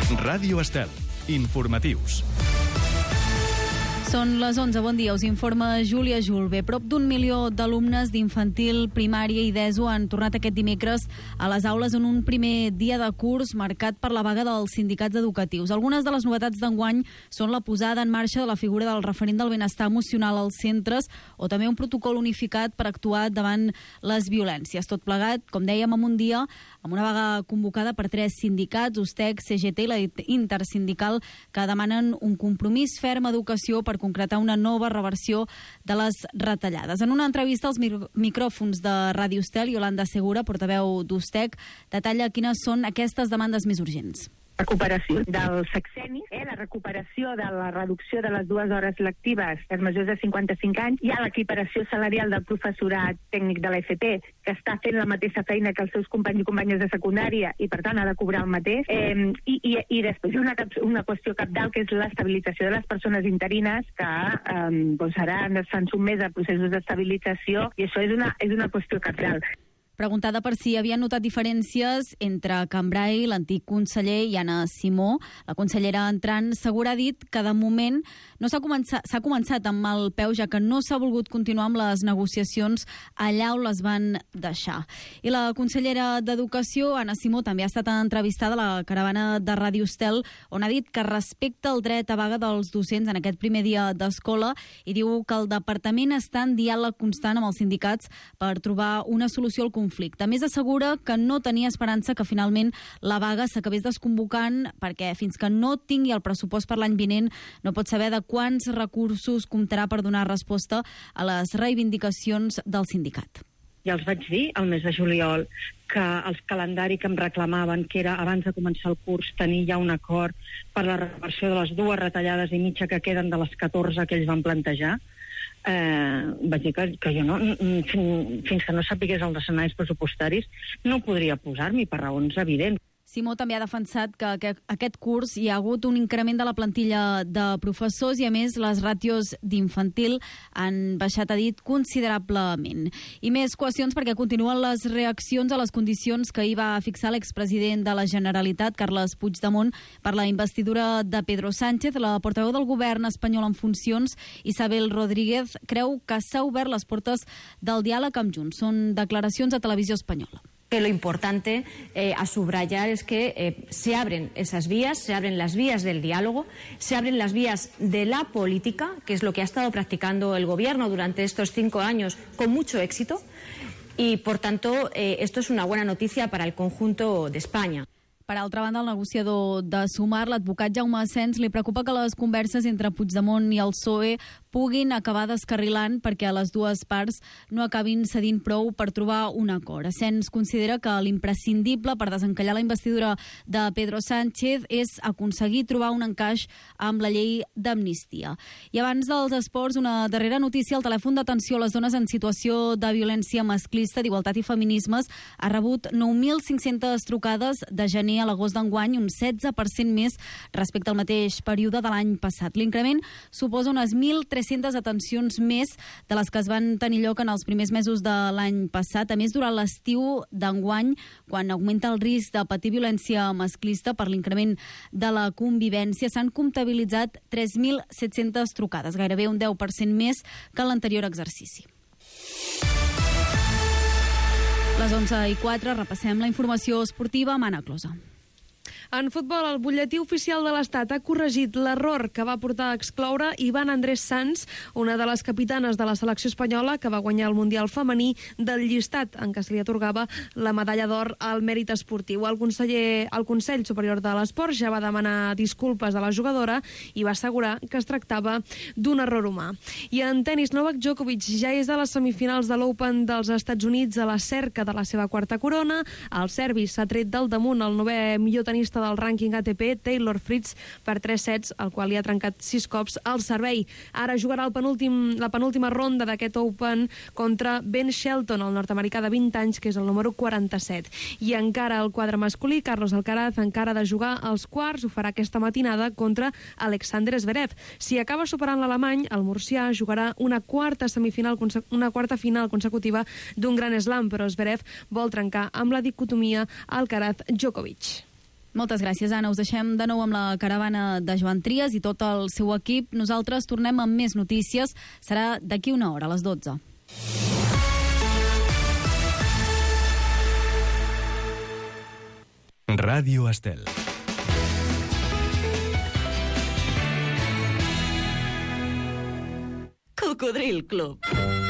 Ràdio Estel. Informatius. Són les 11, bon dia, us informa Júlia Julve. Prop d'1 milió d'alumnes d'infantil, primària i d'ESO han tornat aquest dimecres a les aules en un primer dia de curs marcat per la vaga dels sindicats educatius. Algunes de les novetats d'enguany són la posada en marxa de la figura del referent del benestar emocional als centres o també un protocol unificat per actuar davant les violències. Tot plegat, com dèiem, en un dia amb una vaga convocada per 3 sindicats, USTEC, CGT i la Intersindical, que demanen un compromís ferm a educació per concretar una nova reversió de les retallades. En una entrevista als micròfons de Ràdio Estel, Yolanda Segura, portaveu d'USTEC, detalla quines són aquestes demandes més urgents. Recuperació del sexeni, la recuperació de la reducció de les 2 hores lectives als majors de 55 anys, hi ha l'equiparació salarial del professorat tècnic de l'FP, que està fent la mateixa feina que els seus companys i companyes de secundària i per tant ha de cobrar el mateix, i després hi ha una qüestió cabdal, que és l'estabilització de les persones interines que ara s'han sotmès a processos d'estabilització, i això és una qüestió cabdal. Preguntada per si havien notat diferències entre Cambray, l'antic conseller, i Anna Simó, la consellera entrant Segura ha dit que de moment s'ha començat amb mal peu, ja que no s'ha volgut continuar amb les negociacions allà on les van deixar. I la consellera d'Educació, Anna Simó, també ha estat entrevistada a la caravana de Ràdio Estel, on ha dit que respecta el dret a vaga dels docents en aquest primer dia d'escola i diu que el departament està en diàleg constant amb els sindicats per trobar una solució al conflicte. A més, assegura que no tenia esperança que finalment la vaga s'acabés desconvocant perquè fins que no tingui el pressupost per l'any vinent no pot saber de quants recursos comptarà per donar resposta a les reivindicacions del sindicat. Ja els vaig dir al mes de juliol que el calendari que em reclamaven, que era abans de començar el curs tenir ja un acord per la reversió de les 2 retallades i mitja que queden de les 14 que ells van plantejar, vaig dir que jo fins que no sapigués els escenaris pressupostaris no podria posar-m'hi per raons evidents. Simó també ha defensat que aquest curs hi ha hagut un increment de la plantilla de professors i, a més, les ràtios d'infantil han baixat, ha dit, considerablement. I més qüestions perquè continuen les reaccions a les condicions que hi va fixar l'expresident de la Generalitat, Carles Puigdemont, per la investidura de Pedro Sánchez. La portaveu del govern espanyol en funcions, Isabel Rodríguez, creu que s'ha obert les portes del diàleg amb Junts. Són declaracions a Televisió Espanyola. Que lo importante a subrayar es que se abren esas vías, se abren las vías del diálogo, se abren las vías de la política, que es lo que ha estado practicando el gobierno durante estos 5 años con mucho éxito, y por tanto esto es una buena noticia para el conjunto de España. Per altra banda, el negociador de Sumar, l'advocat Jaume Asens, li preocupa que les converses entre Puigdemont i el PSOE puguin acabar descarrilant perquè les dues parts no acabin cedint prou per trobar un acord. Asens considera que l'imprescindible per desencallar la investidura de Pedro Sánchez és aconseguir trobar un encaix amb la llei d'amnistia. I abans dels esports, una darrera notícia: el telèfon d'atenció a les dones en situació de violència masclista, d'igualtat i feminismes ha rebut 9.500 trucades de gener a l'agost d'enguany, un 16% més respecte al mateix període de l'any passat. L'increment suposa unes 1.300 atencions més de les que es van tenir lloc en els primers mesos de l'any passat. A més, durant l'estiu d'enguany, quan augmenta el risc de patir violència masclista per l'increment de la convivència, s'han comptabilitzat 3.700 trucades, gairebé un 10% més que l'anterior exercici. Les 11:04, repassem la informació esportiva amb Anna Closa. En futbol, el butlletí oficial de l'Estat ha corregit l'error que va portar a excloure Iván Andrés Sanz, una de les capitanes de la selecció espanyola que va guanyar el Mundial femení, del llistat en què se li atorgava la medalla d'or al mèrit esportiu. El Consell Superior de l'Esport ja va demanar disculpes a la jugadora i va assegurar que es tractava d'un error humà. I en tenis, Novak Djokovic ja és a les semifinals de l'Open dels Estats Units a la cerca de la seva quarta corona. El serbi s'ha tret del damunt el 9è millor tenista del rànquing ATP, Taylor Fritz, per 3 sets, el qual li ha trencat 6 cops el servei. Ara jugarà la penúltima ronda d'aquest Open contra Ben Shelton, el nord-americà de 20 anys, que és el número 47. I encara el quadre masculí, Carlos Alcaraz encara ha de jugar als quarts, ho farà aquesta matinada contra Alexander Zverev. Si acaba superant l'alemany, el murcià jugarà una quarta final consecutiva d'un gran slam, però Zverev vol trencar amb la dicotomia Alcaraz-Djokovic. Moltes gràcies, Anna. Us deixem de nou amb la caravana de Joan Trias i tot el seu equip. Nosaltres tornem amb més notícies. Serà d'aquí una hora, a les 12. Ràdio Estel. Cocodril Club.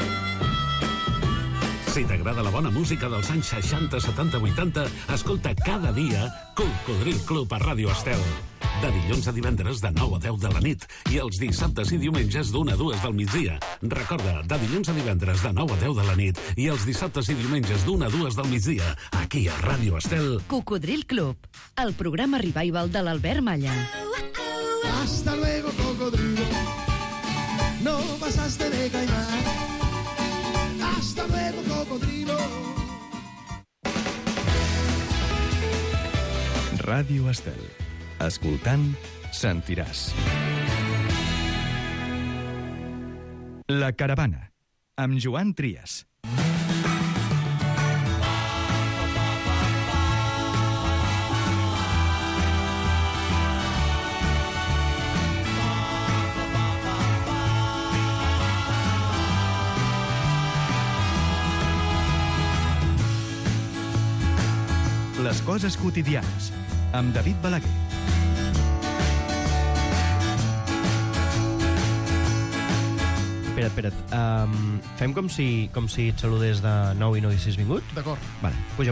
Si t'agrada la bona música dels anys 60, 70, 80, escolta cada dia Cocodril Club a Ràdio Estel. De dilluns a divendres de 9 a 10 de la nit i els dissabtes i diumenges d'1 a 2 del migdia. Recorda, de dilluns a divendres de 9 a 10 de la nit i els dissabtes i diumenges d'1 a 2 del migdia, aquí a Ràdio Estel. Cocodril Club, el programa revival de l'Albert Malla. Hasta luego, cocodrilo. No pasaste de caimán. Hasta luego, cocodrilo. Ràdio Estel. Escoltant, sentiràs. La caravana, amb Joan Trias. Les coses quotidianes, amb David Balaguer. Espera't. Fem com si et saludés de nou i no haguessis vingut? D'acord. Vale, puja.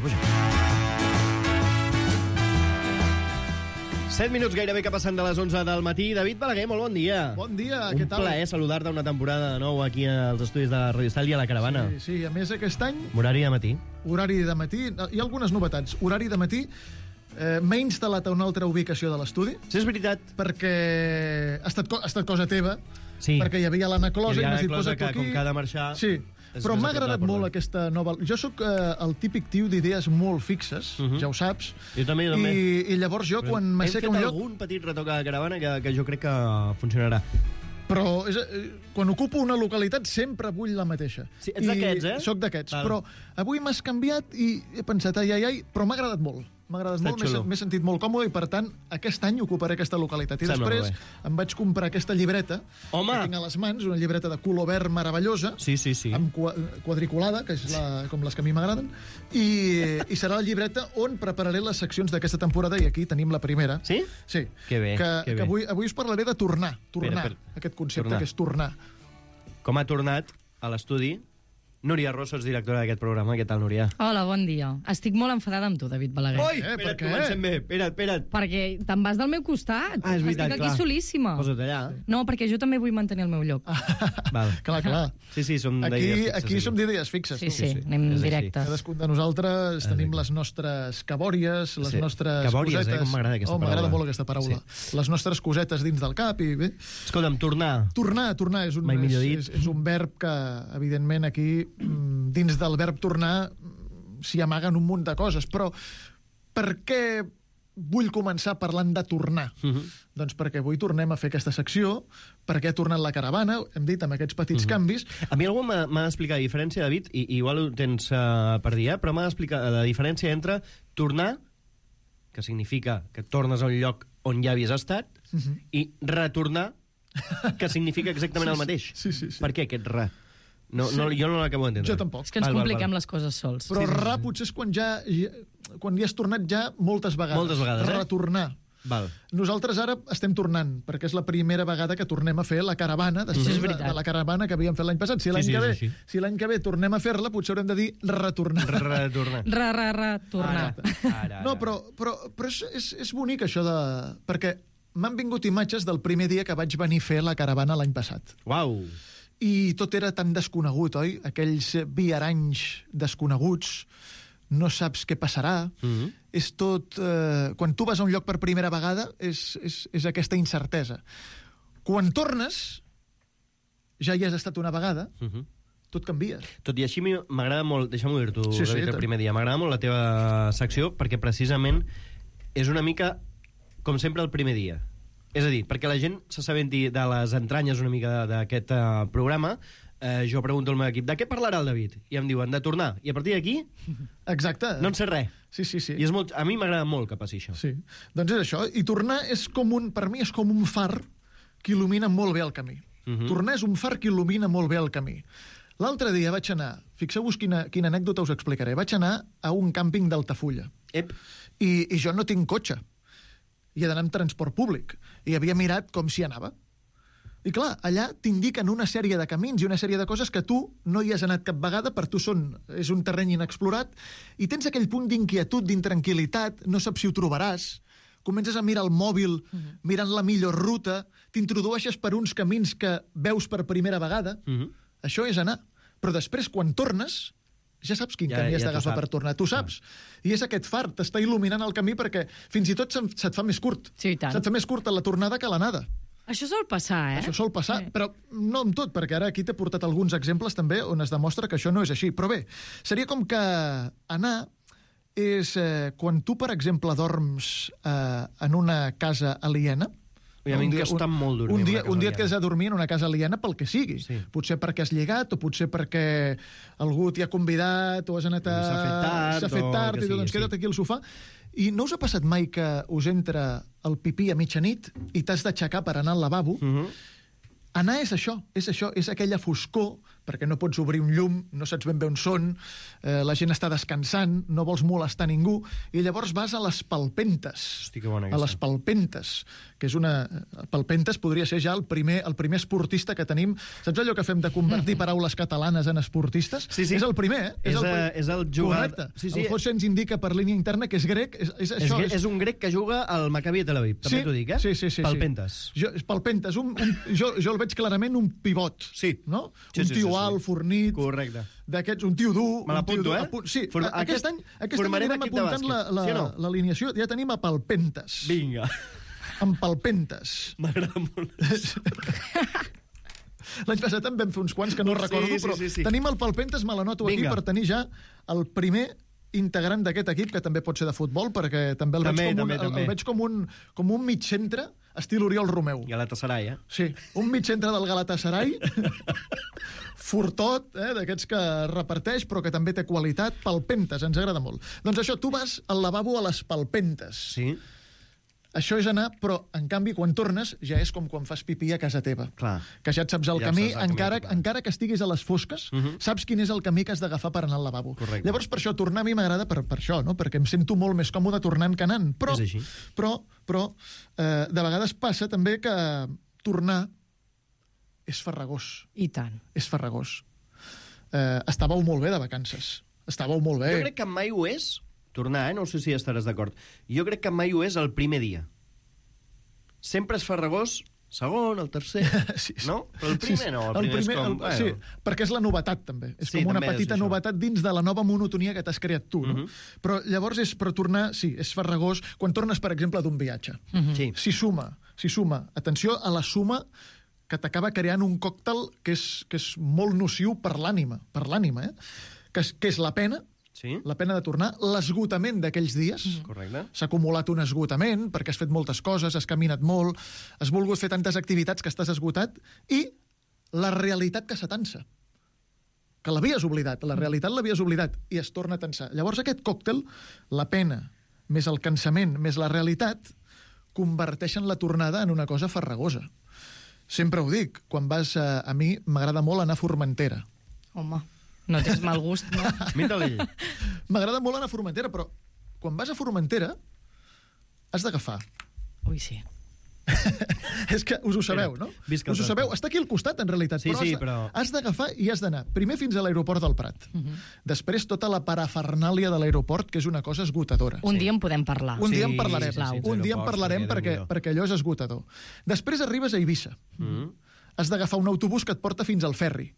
7 minuts gairebé que passen de les 11 del matí. David Balaguer, molt bon dia. Bon dia, què tal? Un plaer saludar-te una temporada de nou aquí als estudis de Ràdio Estel i a la caravana. Sí, a més aquest any... Horari de matí. Horari de matí. Hi ha algunes novetats. Horari de matí, m'he instal·lat a una altra ubicació de l'estudi. Sí, és veritat. Perquè ha estat cosa teva. Sí. Perquè hi havia l'Anna Closa i m'has dit, posa tu aquí. Com que ha de marxar... Sí, però m'ha agradat molt aquesta nova... Jo sóc el típic tio d'idees molt fixes, ja ho saps. Jo també. I llavors jo, quan m'asseca un lloc... Hem fet algun petit retoc a la caravana que jo crec que funcionarà. Però quan ocupo una localitat sempre vull la mateixa. Sí, ets d'aquests, eh? Soc d'aquests, però avui m'has canviat i he pensat, ai, però m'ha agradat molt. M'ha agradat molt, m'he sentit molt còmode i, per tant, aquest any ocuparé aquesta localitat. I després em vaig comprar aquesta llibreta que tinc a les mans, una llibreta de color verd meravellosa, amb quadriculada, que és com les que a mi m'agraden, i serà la llibreta on prepararé les seccions d'aquesta temporada, i aquí tenim la primera. Sí? Sí. Que bé. Que avui us parlaré de tornar. Aquest concepte que és tornar. Com ha tornat a l'estudi Núria Rossos, directora d'aquest programa. Què tal, Núria? Hola, bon dia. Estic molt enfadada amb tu, David Balaguer. Oi, espera't, comencem bé. Espera't. Perquè te'n vas del meu costat. És veritat, estic aquí solíssima. Posa't allà. No, perquè jo també vull mantenir el meu lloc. Val. Clar. Sí, som d'idees fixes. Aquí som d'idees fixes. Sí, anem directes. Cadascun de nosaltres tenim les nostres cabòries, les nostres cabòries, cosetes. Com m'agrada aquesta paraula. M'agrada molt aquesta paraula. Les nostres cosetes dins del cap i bé. Escolta'm, tornar. Tornar és un verb que, evidentment, aquí dins del verb tornar s'hi amaguen un munt de coses, però per què vull començar parlant de tornar? Doncs perquè avui tornem a fer aquesta secció, perquè ha tornat la caravana, hem dit, amb aquests petits canvis. A mi algú m'ha d'explicar la diferència, David, i igual ho tens per dir, però m'ha d'explicar la diferència entre tornar, que significa que tornes a un lloc on ja havies estat, i retornar, que significa exactament el mateix. Sí. Per què aquest re? Jo no l'acabo d'entendre. Jo tampoc. És que ens compliquem les coses sols. Però ra potser és quan hi has tornat ja moltes vegades. Moltes vegades, Retornar. Val. Nosaltres ara estem tornant, perquè és la primera vegada que tornem a fer la caravana, després de la caravana que havíem fet l'any passat. Si l'any que ve tornem a fer-la, potser haurem de dir retornar. Retornar. No, però és bonic això de... Perquè m'han vingut imatges del primer dia que vaig venir a fer la caravana l'any passat. Uau! I tot era tan desconegut, oi? Aquells viaranys desconeguts, no saps què passarà. És tot... Quan tu vas a un lloc per primera vegada, és aquesta incertesa. Quan tornes, ja hi has estat una vegada, tot canvia. Tot i així m'agrada molt, deixa'm dir-t'ho, David, el primer dia, m'agrada molt la teva secció, perquè precisament és una mica com sempre el primer dia. És a dir, perquè la gent s'assabenti de les entranyes una mica d'aquest programa, jo pregunto al meu equip, de què parlarà el David? I em diuen, de tornar. I a partir d'aquí... Exacte. No en sé res. Sí. I a mi m'agrada molt que passi això. Sí. Doncs és això. I tornar és per mi és com un far que il·lumina molt bé el camí. Tornar és un far que il·lumina molt bé el camí. L'altre dia vaig anar, fixeu-vos quina anècdota us explicaré, vaig anar a un càmping d'Altafulla. I jo no tinc cotxe. I he d'anar amb transport públic. I havia mirat com s'hi anava. I clar, allà t'indiquen una sèrie de camins i una sèrie de coses que tu no hi has anat cap vegada, per tu és un terreny inexplorat, i tens aquell punt d'inquietud, d'intranquil·litat, no saps si ho trobaràs, comences a mirar el mòbil, mirant la millor ruta, t'introdueixes per uns camins que veus per primera vegada. Això és anar. Però després, quan tornes, ja saps quin camí has d'agafar per tornar. Tu saps. I és aquest far, t'està il·luminant el camí perquè fins i tot se't fa més curt. Sí, i tant. Se't fa més curta la tornada que l'anada. Això sol passar, Això sol passar, però no amb tot, perquè ara aquí t'he portat alguns exemples també on es demostra que això no és així. Però bé, seria com que anar és quan tu, per exemple, dorms en una casa aliena. I a mi que està molt dormir un dia et quedes a dormir en una casa aliena pel que sigui. Potser perquè has lligat, o potser perquè algú t'hi ha convidat, o has anat s'ha fet tard, i doncs queda't aquí al sofà. I no us ha passat mai que us entra el pipí a mitjanit i t'has d'aixecar per anar al lavabo? Anar és això, és aquella foscor, perquè no pots obrir un llum, no saps ben bé on són, la gent està descansant, no vols molestar ningú, i llavors vas a les palpentes. Hosti, que bona aquesta. A les palpentes, que és una... Palpentes podria ser ja el primer esportista que tenim. Saps allò que fem de convertir paraules catalanes en esportistes? Sí. És el primer, És el jugador... Correcte. El José ens indica per línia interna que és grec. És un grec que juga al Maccabi de Tel Aviv, també t'ho dic, eh? Sí. Palpentes. Palpentes. Jo el veig clarament un pivot. Sí. No? Un tio alt, fornit. Correcte. D'aquests, un tio dur. Me l'apunto, Sí, aquest any anem apuntant l'alineació. Ja tenim a Palpentes. Vinga. Amb Palpentes. M'agrada molt. L'any passat en vam fer uns quants que no recordo, però tenim el Palpentes, me l'anoto aquí per tenir ja el primer integrant d'aquest equip, que també pot ser de futbol, perquè també el veig com un mig centre estil Oriol Romeu. Galatasaray, eh? Sí, un mig centre del Galatasaray, fortot, d'aquests que reparteix, però que també té qualitat. Palpentes, ens agrada molt. Doncs això, tu vas al lavabo a les Palpentes. Sí. Això és anar, però, en canvi, quan tornes, ja és com quan fas pipí a casa teva. Clar. Que ja et saps el camí, encara que estiguis a les fosques, saps quin és el camí que has d'agafar per anar al lavabo. Correcte. Llavors, per això, tornar a mi m'agrada per això, no? Perquè em sento molt més còmode tornant que anant. Però de vegades passa també que tornar és farragós. I tant. És farragós. Estàveu molt bé de vacances. Estàveu molt bé. Jo crec que mai ho és... Tornar, no sé si estaràs d'acord. Jo crec que mai ho és el primer dia. Sempre és farragós, segon, el tercer, no? Però el primer no, el primer és com... Sí, perquè és la novetat, també. És com una petita novetat dins de la nova monotonia que t'has creat tu, no? Però llavors, per tornar, sí, és farragós. Quan tornes, per exemple, d'un viatge. S'hi suma. Atenció a la suma que t'acaba creant un còctel que és molt nociu per l'ànima, que és la pena, la pena de tornar, l'esgotament d'aquells dies. Correcte. S'ha acumulat un esgotament perquè has fet moltes coses, has caminat molt, has volgut fer tantes activitats que estàs esgotat, i la realitat que s'atansa. Que l'havies oblidat, la realitat l'havies oblidat, i es torna a tensar. Llavors aquest còctel, la pena, més el cansament, més la realitat, converteixen la tornada en una cosa farragosa. Sempre ho dic, quan vas a mi m'agrada molt anar a Formentera. Home, no tens mal gust, no? Mira-li. M'agrada molt anar a Formentera, però quan vas a Formentera has d'agafar. Ui, sí. És que us ho sabeu, no? Us ho sabeu. Està aquí al costat, en realitat. Però has d'agafar i has d'anar. Primer fins a l'aeroport del Prat. Després tota la parafernàlia de l'aeroport, que és una cosa esgotadora. Un dia en podem parlar. Un dia en parlarem. Un dia en parlarem perquè allò és esgotador. Després arribes a Eivissa. Has d'agafar un autobús que et porta fins al ferri.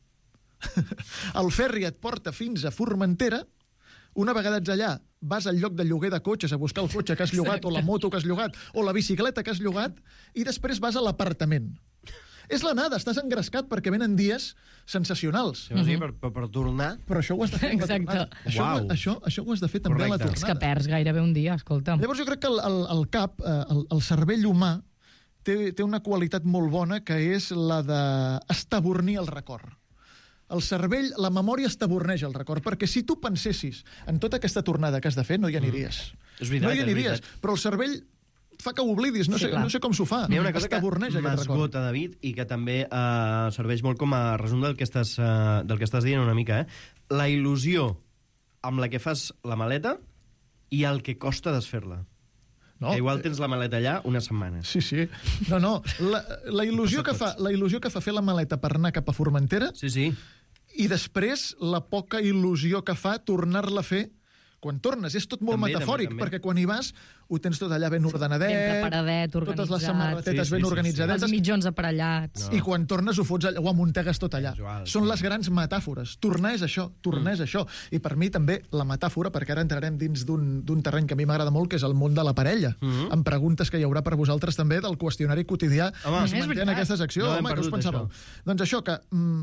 El ferri et porta fins a Formentera. Una vegada ets allà, vas al lloc de lloguer de cotxes a buscar el cotxe que has llogat, o la moto que has llogat, o la bicicleta que has llogat, i després vas a l'apartament. És l'anada, estàs engrescat perquè venen dies sensacionals. Per tornar... Però això ho has de fer amb la tornada. Això ho has de fer també a la tornada. És que perds gairebé un dia, escolta'm. Llavors jo crec que el cap, el cervell humà, té una qualitat molt bona, que és la d'estabornir el record. el cervell, la memòria es taborneja el record, perquè si tu pensessis en tota aquesta tornada que has de fer, no hi aniries. És veritat, no hi aniries, però el cervell fa que ho oblidis, no sé com s'ho fa. Hi ha una cosa que m'esgota, David, i que també serveix molt com a resum del que estàs dient una mica. La il·lusió amb la que fas la maleta i el que costa desfer-la. No, que igual tens la maleta allà una setmana. Sí. No. La il·lusió que fa fer la maleta per anar cap a Formentera i després la poca il·lusió que fa tornar-la a fer quan tornes. És tot molt metafòric, perquè quan hi vas ho tens tot allà ben ordenadet, ben preparadet, organitzat, totes les samarretetes ben organitzades, els mitjons aparellats. I quan tornes ho fots allà, ho amuntegues tot allà. Són les grans metàfores. Tornar és això, és això. I per mi també la metàfora, perquè ara entrarem dins d'un terreny que a mi m'agrada molt, que és el món de la parella, amb preguntes que hi haurà per vosaltres també del qüestionari quotidià que es manté en aquesta secció. Home, què us pensàveu? Doncs això, que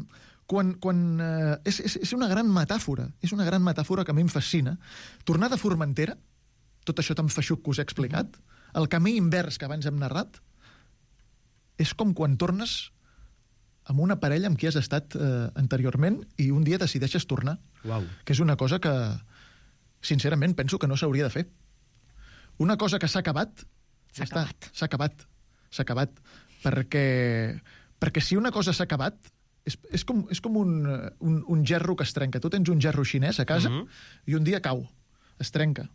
és una gran metàfora, que a mi em fascina. Tornar de Formentera, tot això tan feixuc que us he explicat, el camí invers que abans hem narrat, és com quan tornes amb una parella amb qui has estat anteriorment i un dia decideixes tornar. Que és una cosa que, sincerament, penso que no s'hauria de fer. Una cosa que s'ha acabat, s'ha acabat. Perquè si una cosa s'ha acabat, és com un gerro que es trenca. Tu tens un gerro xinès a casa i un dia cau, es trenca.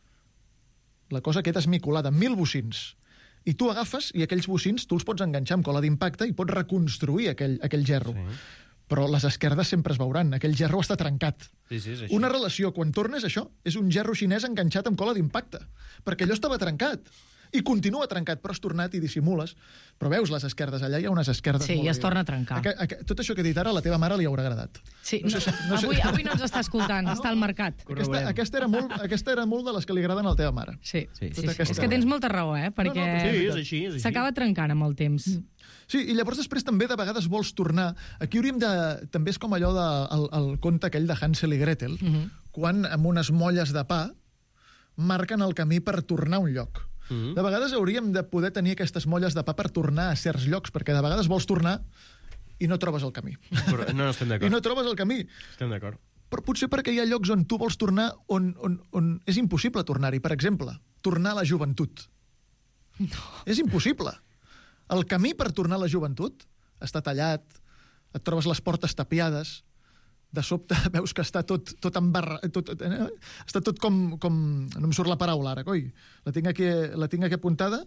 La cosa queda esmicolada, 1000 bocins. I tu agafes i aquells bocins tu els pots enganxar amb cola d'impacte i pots reconstruir aquell gerro. Però les esquerdes sempre es veuran. Aquell gerro està trencat. Una relació, quan tornes, això, és un gerro xinès enganxat amb cola d'impacte. Perquè allò estava trencat. I continua trencat, però has tornat i dissimules. Però veus les esquerdes, allà hi ha unes esquerdes molt... Sí, i es torna a trencar. Tot això que he dit ara a la teva mare li haurà agradat. Sí, avui no ens està escoltant, està al mercat. Aquesta era molt de les que li agraden a la teva mare. Sí. És que tens molta raó, perquè s'acaba trencant amb el temps. Sí, i llavors després també de vegades vols tornar. Aquí hauríem de... També és com allò del conte aquell de Hansel i Gretel, quan amb unes molles de pa marquen el camí per tornar a un lloc. De vegades hauríem de poder tenir aquestes molles de pa per tornar a certs llocs, perquè de vegades vols tornar i no trobes el camí. No estem d'acord. I no trobes el camí. Estem d'acord. Però potser perquè hi ha llocs on tu vols tornar on és impossible tornar-hi. Per exemple, tornar a la joventut. No. És impossible. El camí per tornar a la joventut està tallat, et trobes les portes tapiades, de sobte veus que està tot està tot com... No em surt la paraula ara, coi. La tinc aquí apuntada.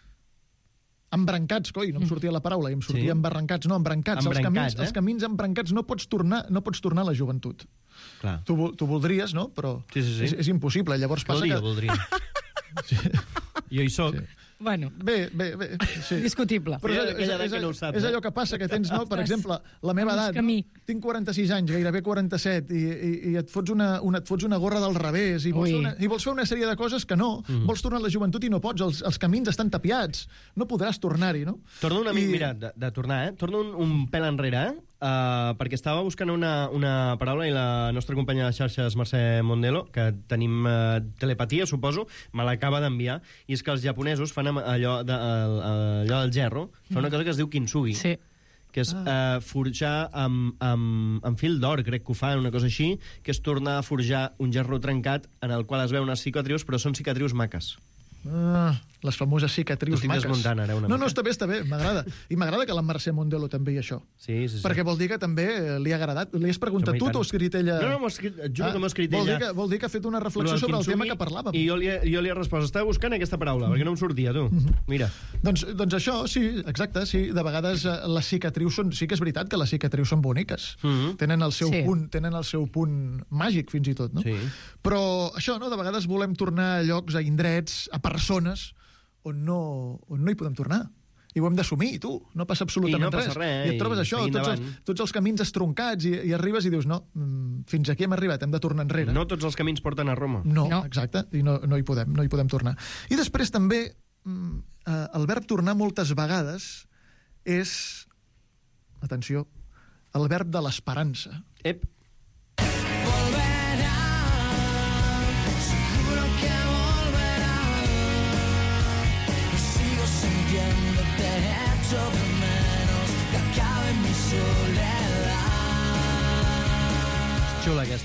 Embrancats, coi, no em sortia la paraula, i em sortia embarrancats. No, embrancats. Els camins embrancats no pots tornar a la joventut. Clar. Tu voldries, no? Però és impossible. Llavors passa que... voldria. Jo hi soc. Bueno, bé, sí. Discutible. Però és allò que passa, que tens, no? Per exemple, la meva edat, tinc 46 anys, gairebé 47, i et fots una gorra del revés, i vols fer una sèrie de coses que no. Vols tornar a la joventut i no pots, els camins estan tapiats. No podràs tornar-hi, no? Torno una mica, mira, de tornar, torno un pèl enrere, perquè estava buscant una paraula i la nostra companya de xarxes, Mercè Mondelo, que tenim telepatia, suposo, me l'acaba d'enviar, i és que els japonesos fan allò del gerro, fa una cosa que es diu kintsugi, que és forjar amb fil d'or, crec que ho fan, una cosa així, que és tornar a forjar un gerro trencat en el qual es veuen unes cicatrius, però són cicatrius maques. Les famoses cicatrius maques. Desmuntant ara una mica. No, està bé, m'agrada. I m'agrada que la Mercè Mondelo també hi això. Sí. Perquè vol dir que també li ha agradat. Li has preguntat tu o has escrit ella? No, juro que m'ho ha escrit ella. Vol dir que ha fet una reflexió sobre el tema que parlàvem. I jo li he respost, estava buscant aquesta paraula, perquè no em sortia, tu. Mira. Doncs això, sí, exacte, sí. De vegades les cicatrius són... Sí que és veritat que les cicatrius són boniques. Tenen el seu punt màgic, fins i tot, no? Però això, no? De vegades volem tornar a llocs, a indrets, a persones on no hi podem tornar. I ho hem d'assumir, tu. No passa absolutament res. I et trobes això, tots els camins estroncats, i arribes i dius, no, fins aquí hem arribat, hem de tornar enrere. No tots els camins porten a Roma. No, exacte, i no hi podem tornar. I després també, el verb tornar moltes vegades és, atenció, el verb de l'esperança. Ep.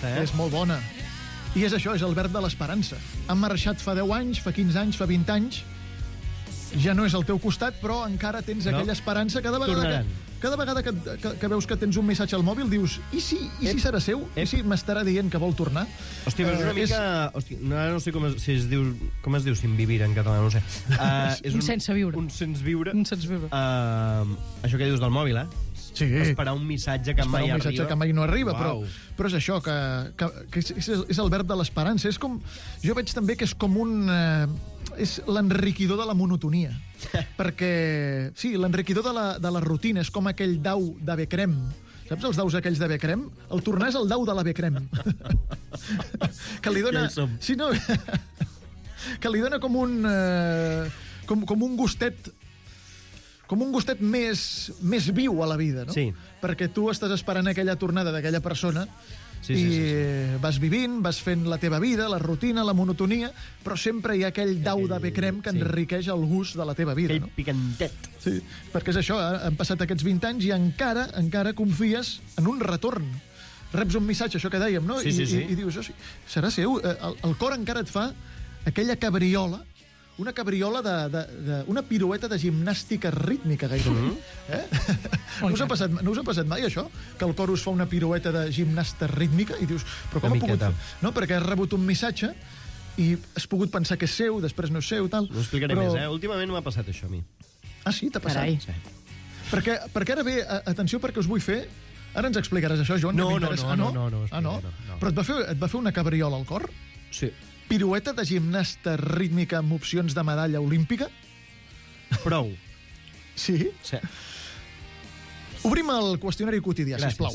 aquesta, És molt bona. I és això, és el verb de l'esperança. Han marxat fa 10 anys, fa 15 anys, fa 20 anys. Ja no és al teu costat, però encara tens aquella esperança. Cada vegada que veus que tens un missatge al mòbil, dius, i si serà seu? I si m'estarà dient que vol tornar? Hòstia, però és una mica... Hòstia, no sé com es diu sin vivir en català, no ho sé. Un sense viure. Un sense viure. Un sense viure. Això que dius del mòbil, Sí. Esperar un missatge que mai arriba. Un missatge que mai no arriba, però és això, que és el verb de l'esperança. És com... Jo veig també que és com un... és l'enriquidor de la monotonia. Perquè, sí, l'enriquidor de la rutina és com aquell dau d'Ave Crème. Saps els daus aquells d'Ave Crème? El tornar és el dau de l'Ave Crème. Que li dona... Sí, no... Que li dona com un... com un gustet... com un gustet més viu a la vida, no? Sí. Perquè tu estàs esperant aquella tornada d'aquella persona sí. Vas vivint, vas fent la teva vida, la rutina, la monotonia, però sempre hi ha aquell dau d'Ave Crème que enriqueix el gust de la teva vida, aquell picantet. Sí, perquè és això, han passat aquests 20 anys i encara confies en un retorn. Reps un missatge, això que dèiem, no? Sí. I dius, serà seu? El cor encara et fa aquella cabriola, una cabriola una pirueta de gimnàstica rítmica, gairebé. No us ha passat mai, això? Que el cor us fa una pirueta de gimnasta rítmica? I dius, però com ha pogut fer? No, perquè has rebut un missatge i has pogut pensar que és seu, després no és seu, tal. No ho explicaré més, Últimament m'ha passat això a mi. Ah, sí? T'ha passat? Carai. Sí. Perquè ara ve, atenció, perquè us vull fer... Ara ens explicaràs això, Joan, que m'interessa. No. Però et va fer una cabriola al cor? Sí. Pirueta de gimnasta rítmica amb opcions de medalla olímpica? Prou. Sí? Sí. Obrim el qüestionari quotidià, sisplau.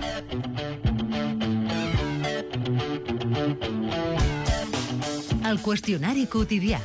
El qüestionari quotidià.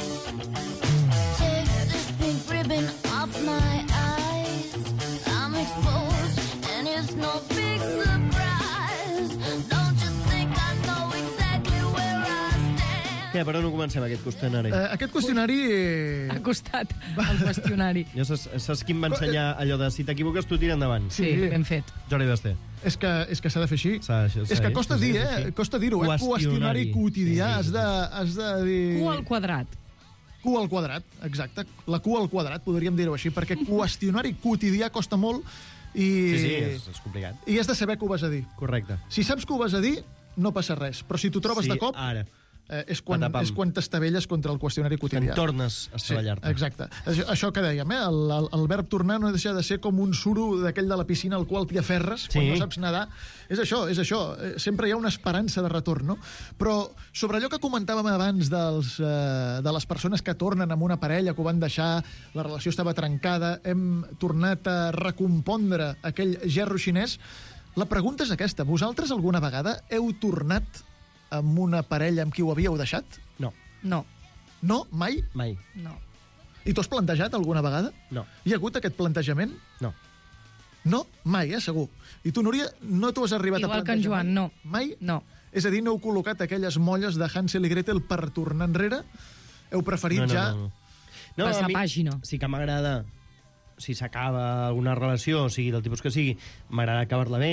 Take this pink ribbon off my eyes. I'm exposed and it's no big surprise. Don't you think I know exactly where I stand? Per on comencem, aquest qüestionari? Aquest qüestionari... Ha costat el qüestionari. Ja saps qui em va ensenyar allò de si t'equivoques tu tira endavant. Sí, ben fet. Jordi Basté. És que s'ha de fer així. És que costa dir, costa dir-ho. Qüestionari quotidià. Has de dir... Q al quadrat. Q al quadrat, exacte. La Q al quadrat, podríem dir-ho així, perquè qüestionari quotidià costa molt i... Sí, és complicat. I has de saber què ho vas a dir. Correcte. Si saps què ho vas a dir, no passa res. Però si t'ho trobes de cop... Ara. És quan t'estavelles contra el qüestionari quotidià. En tornes a estavellar-te. Sí, exacte. Això que dèiem, el verb tornar no deixa de ser com un suro d'aquell de la piscina al qual t'hi aferres quan no saps nedar. És això. Sempre hi ha una esperança de retorn, no? Però sobre allò que comentàvem abans de les persones que tornen amb una parella que ho van deixar, la relació estava trencada, hem tornat a recompondre aquell gerro xinès, la pregunta és aquesta. Vosaltres alguna vegada heu tornat amb una parella amb qui ho havíeu deixat? No. No. No? Mai? Mai. No. I t'ho has plantejat alguna vegada? No. Hi ha hagut aquest plantejament? No. No? Mai, segur. I tu, Núria, no t'ho has arribat Igual a plantejar? Igual que en Joan, no. Mai? No. És a dir, no heu col·locat aquelles molles de Hansel i Gretel per tornar enrere? Heu preferit no. Passar pàgina. Sí que m'agrada, si s'acaba alguna relació, o sigui, del tipus que sigui, m'agrada acabar-la bé,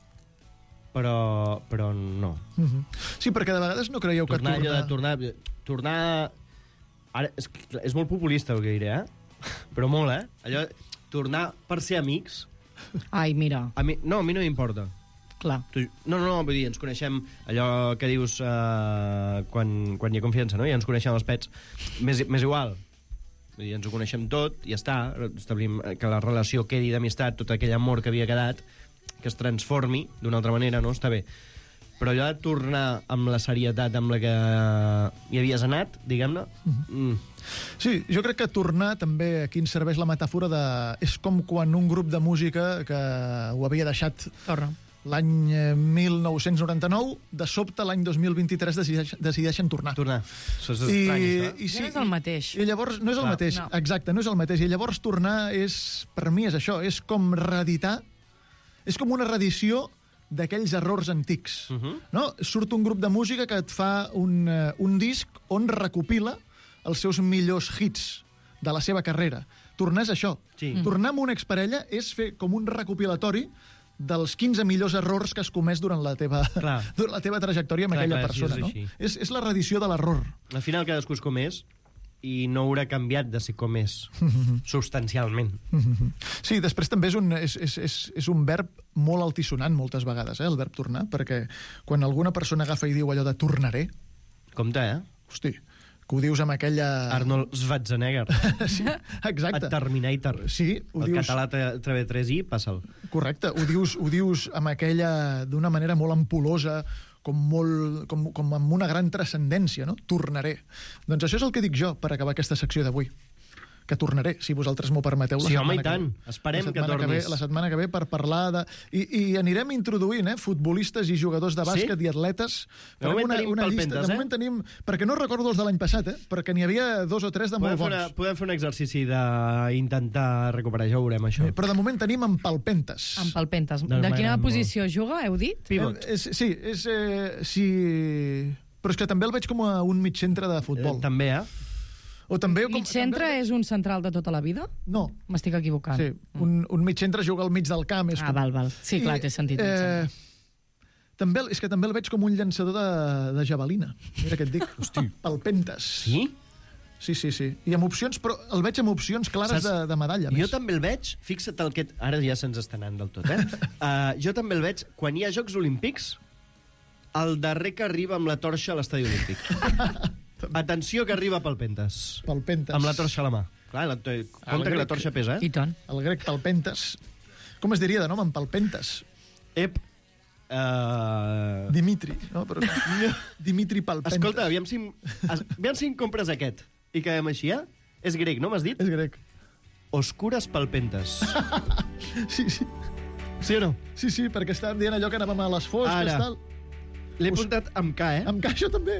però no. Sí, perquè de vegades no creieu que tornar... Ara, és molt populista el que diré, però molt, allò, tornar per ser amics... Ai, mira. A mi no m'importa. Clar. No, vull dir, ens coneixem allò que dius quan hi ha confiança, no? Ja ens coneixem els pets. M'és igual. Vull dir, ens ho coneixem tot, i ja està. Establim que la relació quedi d'amistat, tot aquell amor que havia quedat, que es transformi d'una altra manera, no? Està bé. Però allò de tornar amb la serietat amb la que hi havies anat, diguem-ne... Sí, jo crec que tornar també aquí ens serveix la metàfora de... És com quan un grup de música que ho havia deixat l'any 1999, de sobte l'any 2023 decideixen tornar. Això és estrany, això. No és el mateix. I llavors, no és el mateix, exacte, no és el mateix. I llavors tornar per mi és això, és com reeditar. És com una reedició d'aquells errors antics. No? Surt un grup de música que et fa un disc on recopila els seus millors hits de la seva carrera. Tornar és això. Tornar amb una exparella és fer com un recopilatori dels 15 millors errors que has comès durant la teva trajectòria amb aquella persona. No? És la reedició de l'error. Al final cadascú és com és i no haurà canviat de ser com és substancialment. Sí, després també és un verb molt altisonant moltes vegades, el verb tornar, perquè quan alguna persona agafa i diu allò de tornaré... Compte, Hosti, que ho dius amb aquella... Arnold Schwarzenegger. Sí, exacte. A Terminator. Sí, ho dius... El català TV3i, passa'l. Correcte, ho dius amb aquella... d'una manera molt ampulosa, com amb una gran transcendència, no? Tornaré. Doncs això és el que dic jo per acabar aquesta secció d'avui. Que tornaré, si vosaltres m'ho permeteu. Sí, home, i tant. Esperem que tornis. La setmana que ve per parlar de... I anirem introduint futbolistes i jugadors de bàsquet i atletes. De moment tenim palpentes, De moment tenim... Perquè no recordo els de l'any passat, perquè n'hi havia 2 o 3 de molt bons. Podem fer un exercici d'intentar recuperar, ja ho veurem, això. Però de moment tenim en palpentes. En palpentes. De quina posició juga, heu dit? Pivot. Sí, però és que també el veig com a un mitjantre de futbol. També, O també, Mitjantre és un central de tota la vida? No. M'estic equivocant. Sí, un mitjantre juga al mig del camp. Val. Sí, clar, té sentit. També el veig com un llançador de javelina. Mira què et dic. Hosti. Palpentes. Sí? Sí. I amb opcions, però el veig amb opcions clares de medalla. Jo també el veig, fixa't el que... Ara ja se'ns està anant del tot, jo també el veig, quan hi ha Jocs Olímpics, el darrer que arriba amb la torxa a l'estadi olímpic. Atenció que arriba Palpentes. Amb la torxa a la mà. Clar, compte que la torxa pesa, I tant. El grec Palpentes. Com es diria de nom, en Palpentes? Dimitri, no? Però... Dimitri Palpentes. Escolta, aviam si em compres aquest. I quedem així, És grec, no m'has dit? És grec. Oscures Palpentes. Sí. Sí o no? Sí, perquè estàvem dient allò que anàvem a les fosques, tal... L'he apuntat amb K, Amb K, jo també.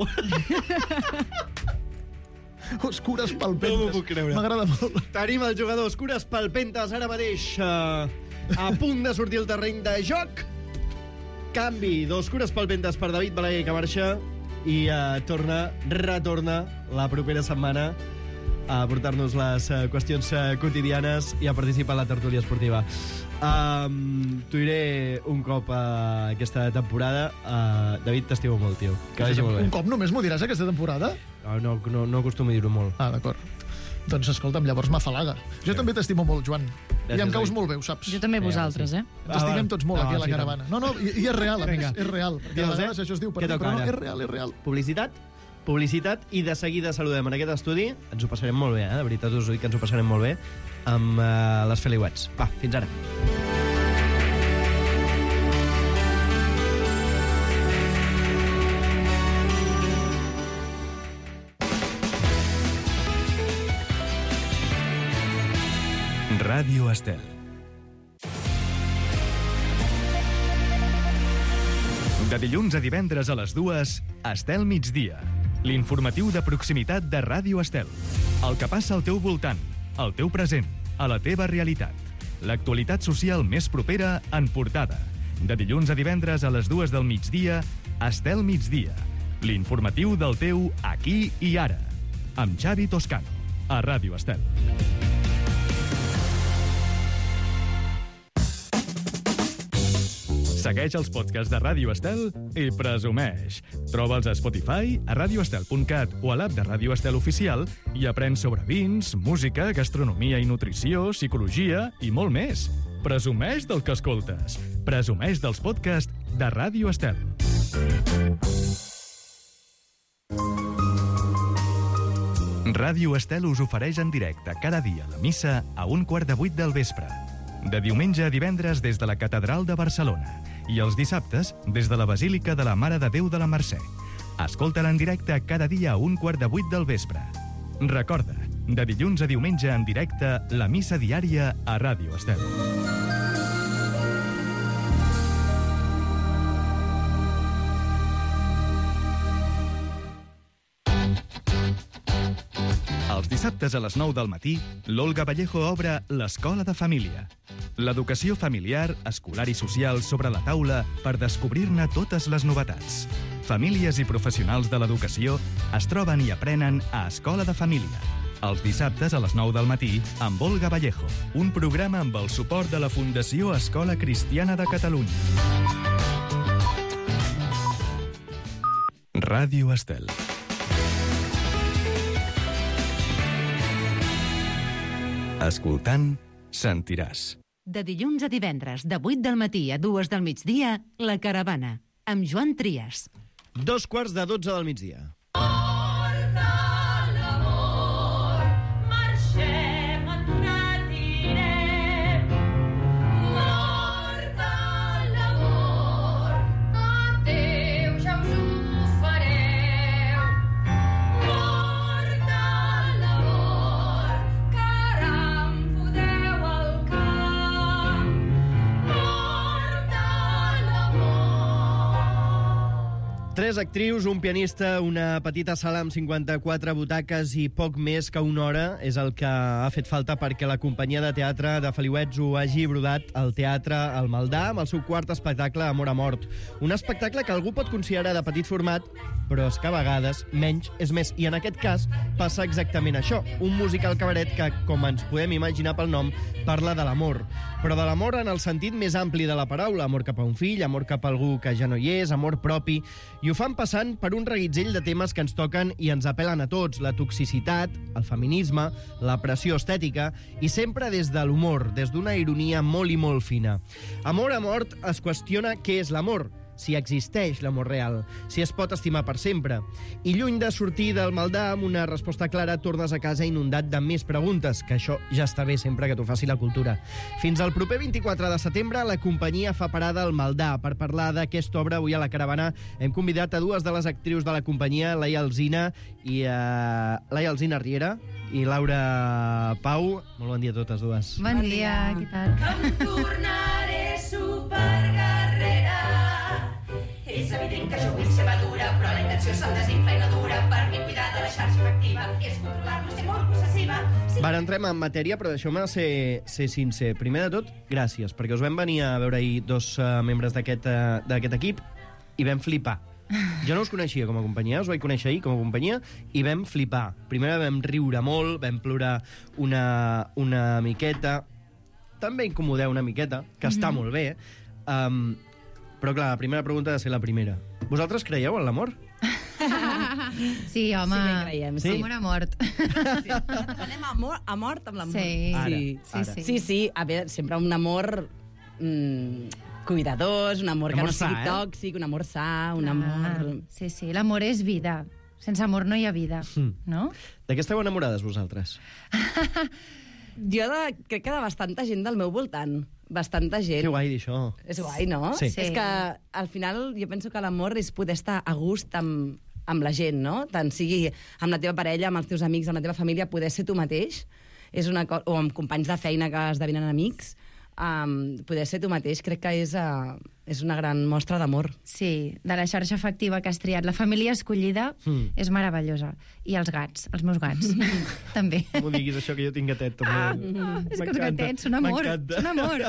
Oscures Palpentes. No m'ho puc creure. M'agrada molt. Tenim el jugador Oscures Palpentes ara mateix a punt de sortir al terreny de joc. Canvi d'Oscures Palpentes per David Balaguer, que marxa i retorna la propera setmana a portar-nos les qüestions quotidianes i a participar en la tertúlia esportiva. T'ho diré un cop aquesta temporada. David, t'estimo molt, tio. Que vagi molt bé. Un cop només m'ho diràs aquesta temporada? No acostumo a dir-ho molt. D'acord. Doncs escolta'm, llavors m'afalaga. Jo també t'estimo molt, Joan. I em caus molt bé, ho saps. Jo també vosaltres, Ens estimem tots molt aquí a la caravana. No, i és real, a més, és real. Perquè a vegades això es diu per dir, però no, és real. Publicitat, i de seguida saludem en aquest estudi. Ens ho passarem molt bé, de veritat us ho dic que ens ho passarem molt bé amb les Feliuets. Va, fins ara. Ràdio Estel. De dilluns a divendres a les 2, Estel Migdia. L'informatiu de proximitat de Ràdio Estel. El que passa al teu voltant, al teu present, a la teva realitat. L'actualitat social més propera en portada. De dilluns a divendres a les 2 del migdia, Estel Migdia. L'informatiu del teu aquí i ara. Amb Xavi Toscano, a Ràdio Estel. Segueix els podcasts de Ràdio Estel i presumeix. Troba'ls a Spotify, a radioestel.cat o a l'app de Ràdio Estel Oficial i aprèn sobre vins, música, gastronomia i nutrició, psicologia i molt més. Presumeix del que escoltes. Presumeix dels podcasts de Ràdio Estel. Ràdio Estel us ofereix en directe cada dia la missa a 7:15 del vespre. De diumenge a divendres des de la Catedral de Barcelona i els dissabtes des de la Basílica de la Mare de Déu de la Mercè. Escolta-la en directe cada dia a 7:15 del vespre. Recorda, de dilluns a diumenge en directe, la missa diària a Ràdio Estel. Els dissabtes a les 9 del matí, l'Olga Vallejo obre l'Escola de Família. L'educació familiar, escolar i social sobre la taula per descobrir-ne totes les novetats. Famílies i professionals de l'educació es troben i aprenen a Escola de Família. Els dissabtes a les 9 del matí amb Olga Vallejo, un programa amb el suport de la Fundació Escola Cristiana de Catalunya. Ràdio Estel. Escoltant, sentiràs. De dilluns a divendres, de 8 del matí a 2 del migdia, La Caravana, amb Joan Trias. 2:45 del migdia. Tres actrius, un pianista, una petita sala amb 54 butaques i poc més que una hora és el que ha fet falta perquè la companyia de teatre de Feliuets ho hagi brodat al Teatre El Maldà amb el seu quart espectacle Amor a Mort. Un espectacle que algú pot considerar de petit format, però és que a vegades menys és més. I en aquest cas passa exactament això. Un musical cabaret que, com ens podem imaginar pel nom, parla de l'amor. Però de l'amor en el sentit més ampli de la paraula. Amor cap a un fill, amor cap a algú que ja no hi és, amor propi. I ho fan passant per un reguitzell de temes que ens toquen i ens apel·len a tots. La toxicitat, el feminisme, la pressió estètica i sempre des de l'humor, des d'una ironia molt i molt fina. Amor a Mort es qüestiona què és l'amor, si existeix l'amor real, si es pot estimar per sempre. I lluny de sortir del Maldà amb una resposta clara, tornes a casa inundat de més preguntes, que això ja està bé sempre que t'ho faci la cultura. Fins al proper 24 de setembre, la companyia fa parada al Maldà. Per parlar d'aquesta obra, avui a La Caravana hem convidat a dues de les actrius de la companyia, Laia Alsina Riera i Laura Pau. Molt bon dia a totes dues. Bon dia, què tal? Que em tornaré superguerrera. És evident que jo vull ser madura, però la intenció se'm desinfla i no dura. Per mi cuidar de la xarxa efectiva és controlar-lo, ser molt possessiva. Ara entrem en matèria, però deixeu-me ser sincer. Primer de tot, gràcies, perquè us vam venir a veure ahir dos membres d'aquest equip i vam flipar. Jo no us coneixia com a companyia, us vaig conèixer ahir com a companyia i vam flipar. Primer vam riure molt, vam plorar una miqueta, també incomodar una miqueta, que està molt bé. Però clar, la primera pregunta ha de ser la primera. Vosaltres creieu en l'amor? Sí, home. Sí que creiem, sí. Amor a mort. Sí. Anem a mort amb l'amor. Sí. Sí. A veure, sempre un amor cuidadós, un amor que no sigui tòxic, un amor sa, un amor... Sí, l'amor és vida. Sense amor no hi ha vida, no? De què esteu enamorades, vosaltres? Jo crec que de bastanta gent del meu voltant. Bastanta gent. Que guai dir això. És guai, no? Sí. És que al final jo penso que l'amor és poder estar a gust amb la gent, no? Tant sigui amb la teva parella, amb els teus amics, amb la teva família, poder ser tu mateix, és una cosa, o amb companys de feina que esdevenen amics, poder ser tu mateix crec que és una gran mostra d'amor. Sí, de la xarxa afectiva que has triat. La família escollida és meravellosa. I els gats, els meus gats, també. No m'ho diguis això, que jo tinc gatet, també. És que els gatets són amor. Són amor.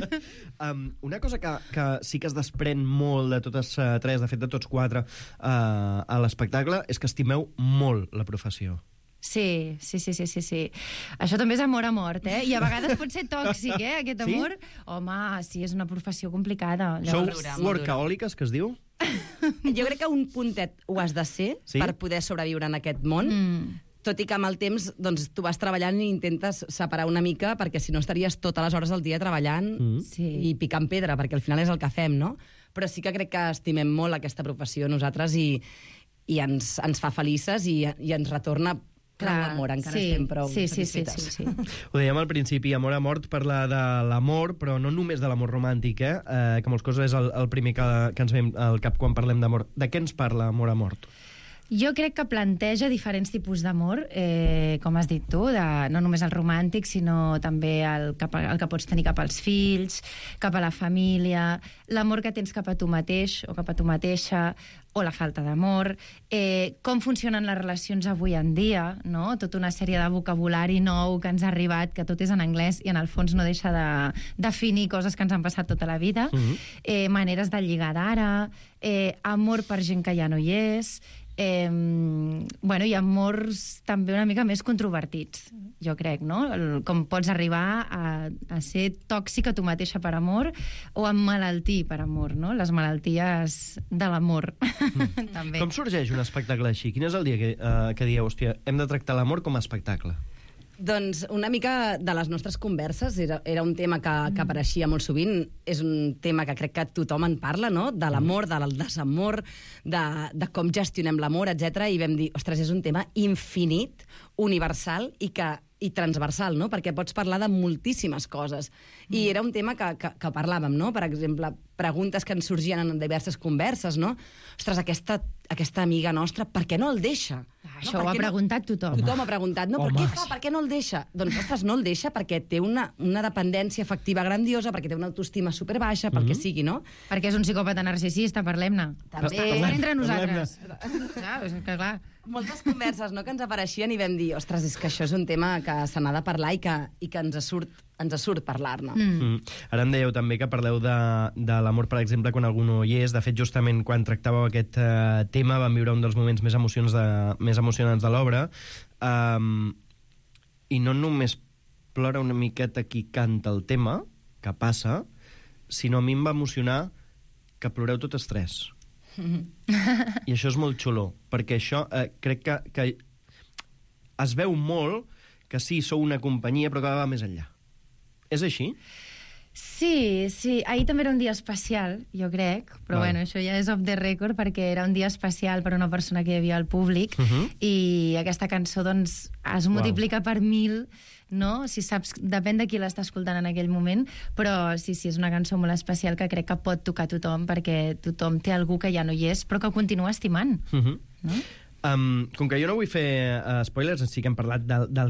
Una cosa que sí que es desprèn molt de totes tres, de fet de tots quatre, a l'espectacle, és que estimeu molt la professió. Sí. Això també és amor a mort, eh? I a vegades pot ser tòxic, aquest amor. Sí? Home, sí, és una professió complicada. Sou workahòliques, que es diu? Jo crec que un puntet ho has de ser per poder sobreviure en aquest món. Tot i que amb el temps doncs, tu vas treballant i intentes separar una mica, perquè si no estaries totes les hores del dia treballant i picant pedra, perquè al final és el que fem, no? Però sí que crec que estimem molt aquesta professió nosaltres i ens fa felices i ens retorna l'amor, encara estem prou satisfetes. Sí. Ho dèiem al principi, Amor a Mort parla de l'amor, però no només de l'amor romàntic, que molts coses és el primer que ens ve al cap quan parlem d'amor. De què ens parla Amor a Mort? Jo crec que planteja diferents tipus d'amor, com has dit tu, no només el romàntic, sinó també el que pots tenir cap als fills, cap a la família, l'amor que tens cap a tu mateix o cap a tu mateixa, o la falta d'amor, com funcionen les relacions avui en dia, no? Tota una sèrie de vocabulari nou que ens ha arribat, que tot és en anglès i en el fons no deixa de definir coses que ens han passat tota la vida, maneres de lligar d'ara, amor per gent que ja no hi és, Bueno, hi ha amors també una mica més controvertits, jo crec, no? Com pots arribar a ser tòxica tu mateixa per amor o emmalaltir per amor, no? Les malalties de l'amor. També. Com sorgeix un espectacle així? Quin és el dia que dieu, hòstia, hem de tractar l'amor com a espectacle? Doncs una mica de les nostres converses, era un tema que apareixia molt sovint, és un tema que crec que tothom en parla, no? De l'amor, del desamor, de com gestionem l'amor, etc. I vam dir, ostres, és un tema infinit, universal i transversal, no? Perquè pots parlar de moltíssimes coses. I era un tema que parlàvem, no? Per exemple, preguntes que ens sorgien en diverses converses, no? Ostres, aquesta amiga nostra, per què no el deixa? Això ho ha preguntat tothom. Tothom ha preguntat, no, per què fa? Per què no el deixa? Doncs, ostres, no el deixa perquè té una dependència afectiva grandiosa, perquè té una autoestima superbaixa, perquè sigui, no? Perquè és un psicòpata narcisista, parlem-ne. També. Està entre nosaltres. Clar, és que clar. Moltes converses, no?, que ens apareixien i vam dir, ostres, és que això és un tema que se n'ha de parlar i que ens surt parlar-ne. Ara em dèieu també que parleu de l'amor, per exemple, quan algú no hi és. De fet, justament quan tractàveu aquest tema vam viure un dels moments més emocionants de l'obra. I no només plora una miqueta qui canta el tema, que passa, sinó a mi em va emocionar que ploreu totes tres. I això és molt xulo, perquè això crec que es veu molt que sí, sou una companyia, però que va més enllà. És així? Sí. Ahir també era un dia especial, jo crec, però bueno, això ja és off the record, perquè era un dia especial per una persona que hi havia al públic, i aquesta cançó, doncs, es multiplica per 1000, no? Si saps, depèn de qui l'està escoltant en aquell moment, però sí, és una cançó molt especial que crec que pot tocar tothom, perquè tothom té algú que ja no hi és, però que continua estimant. No? Com que jo no vull fer spoilers, sí que hem parlat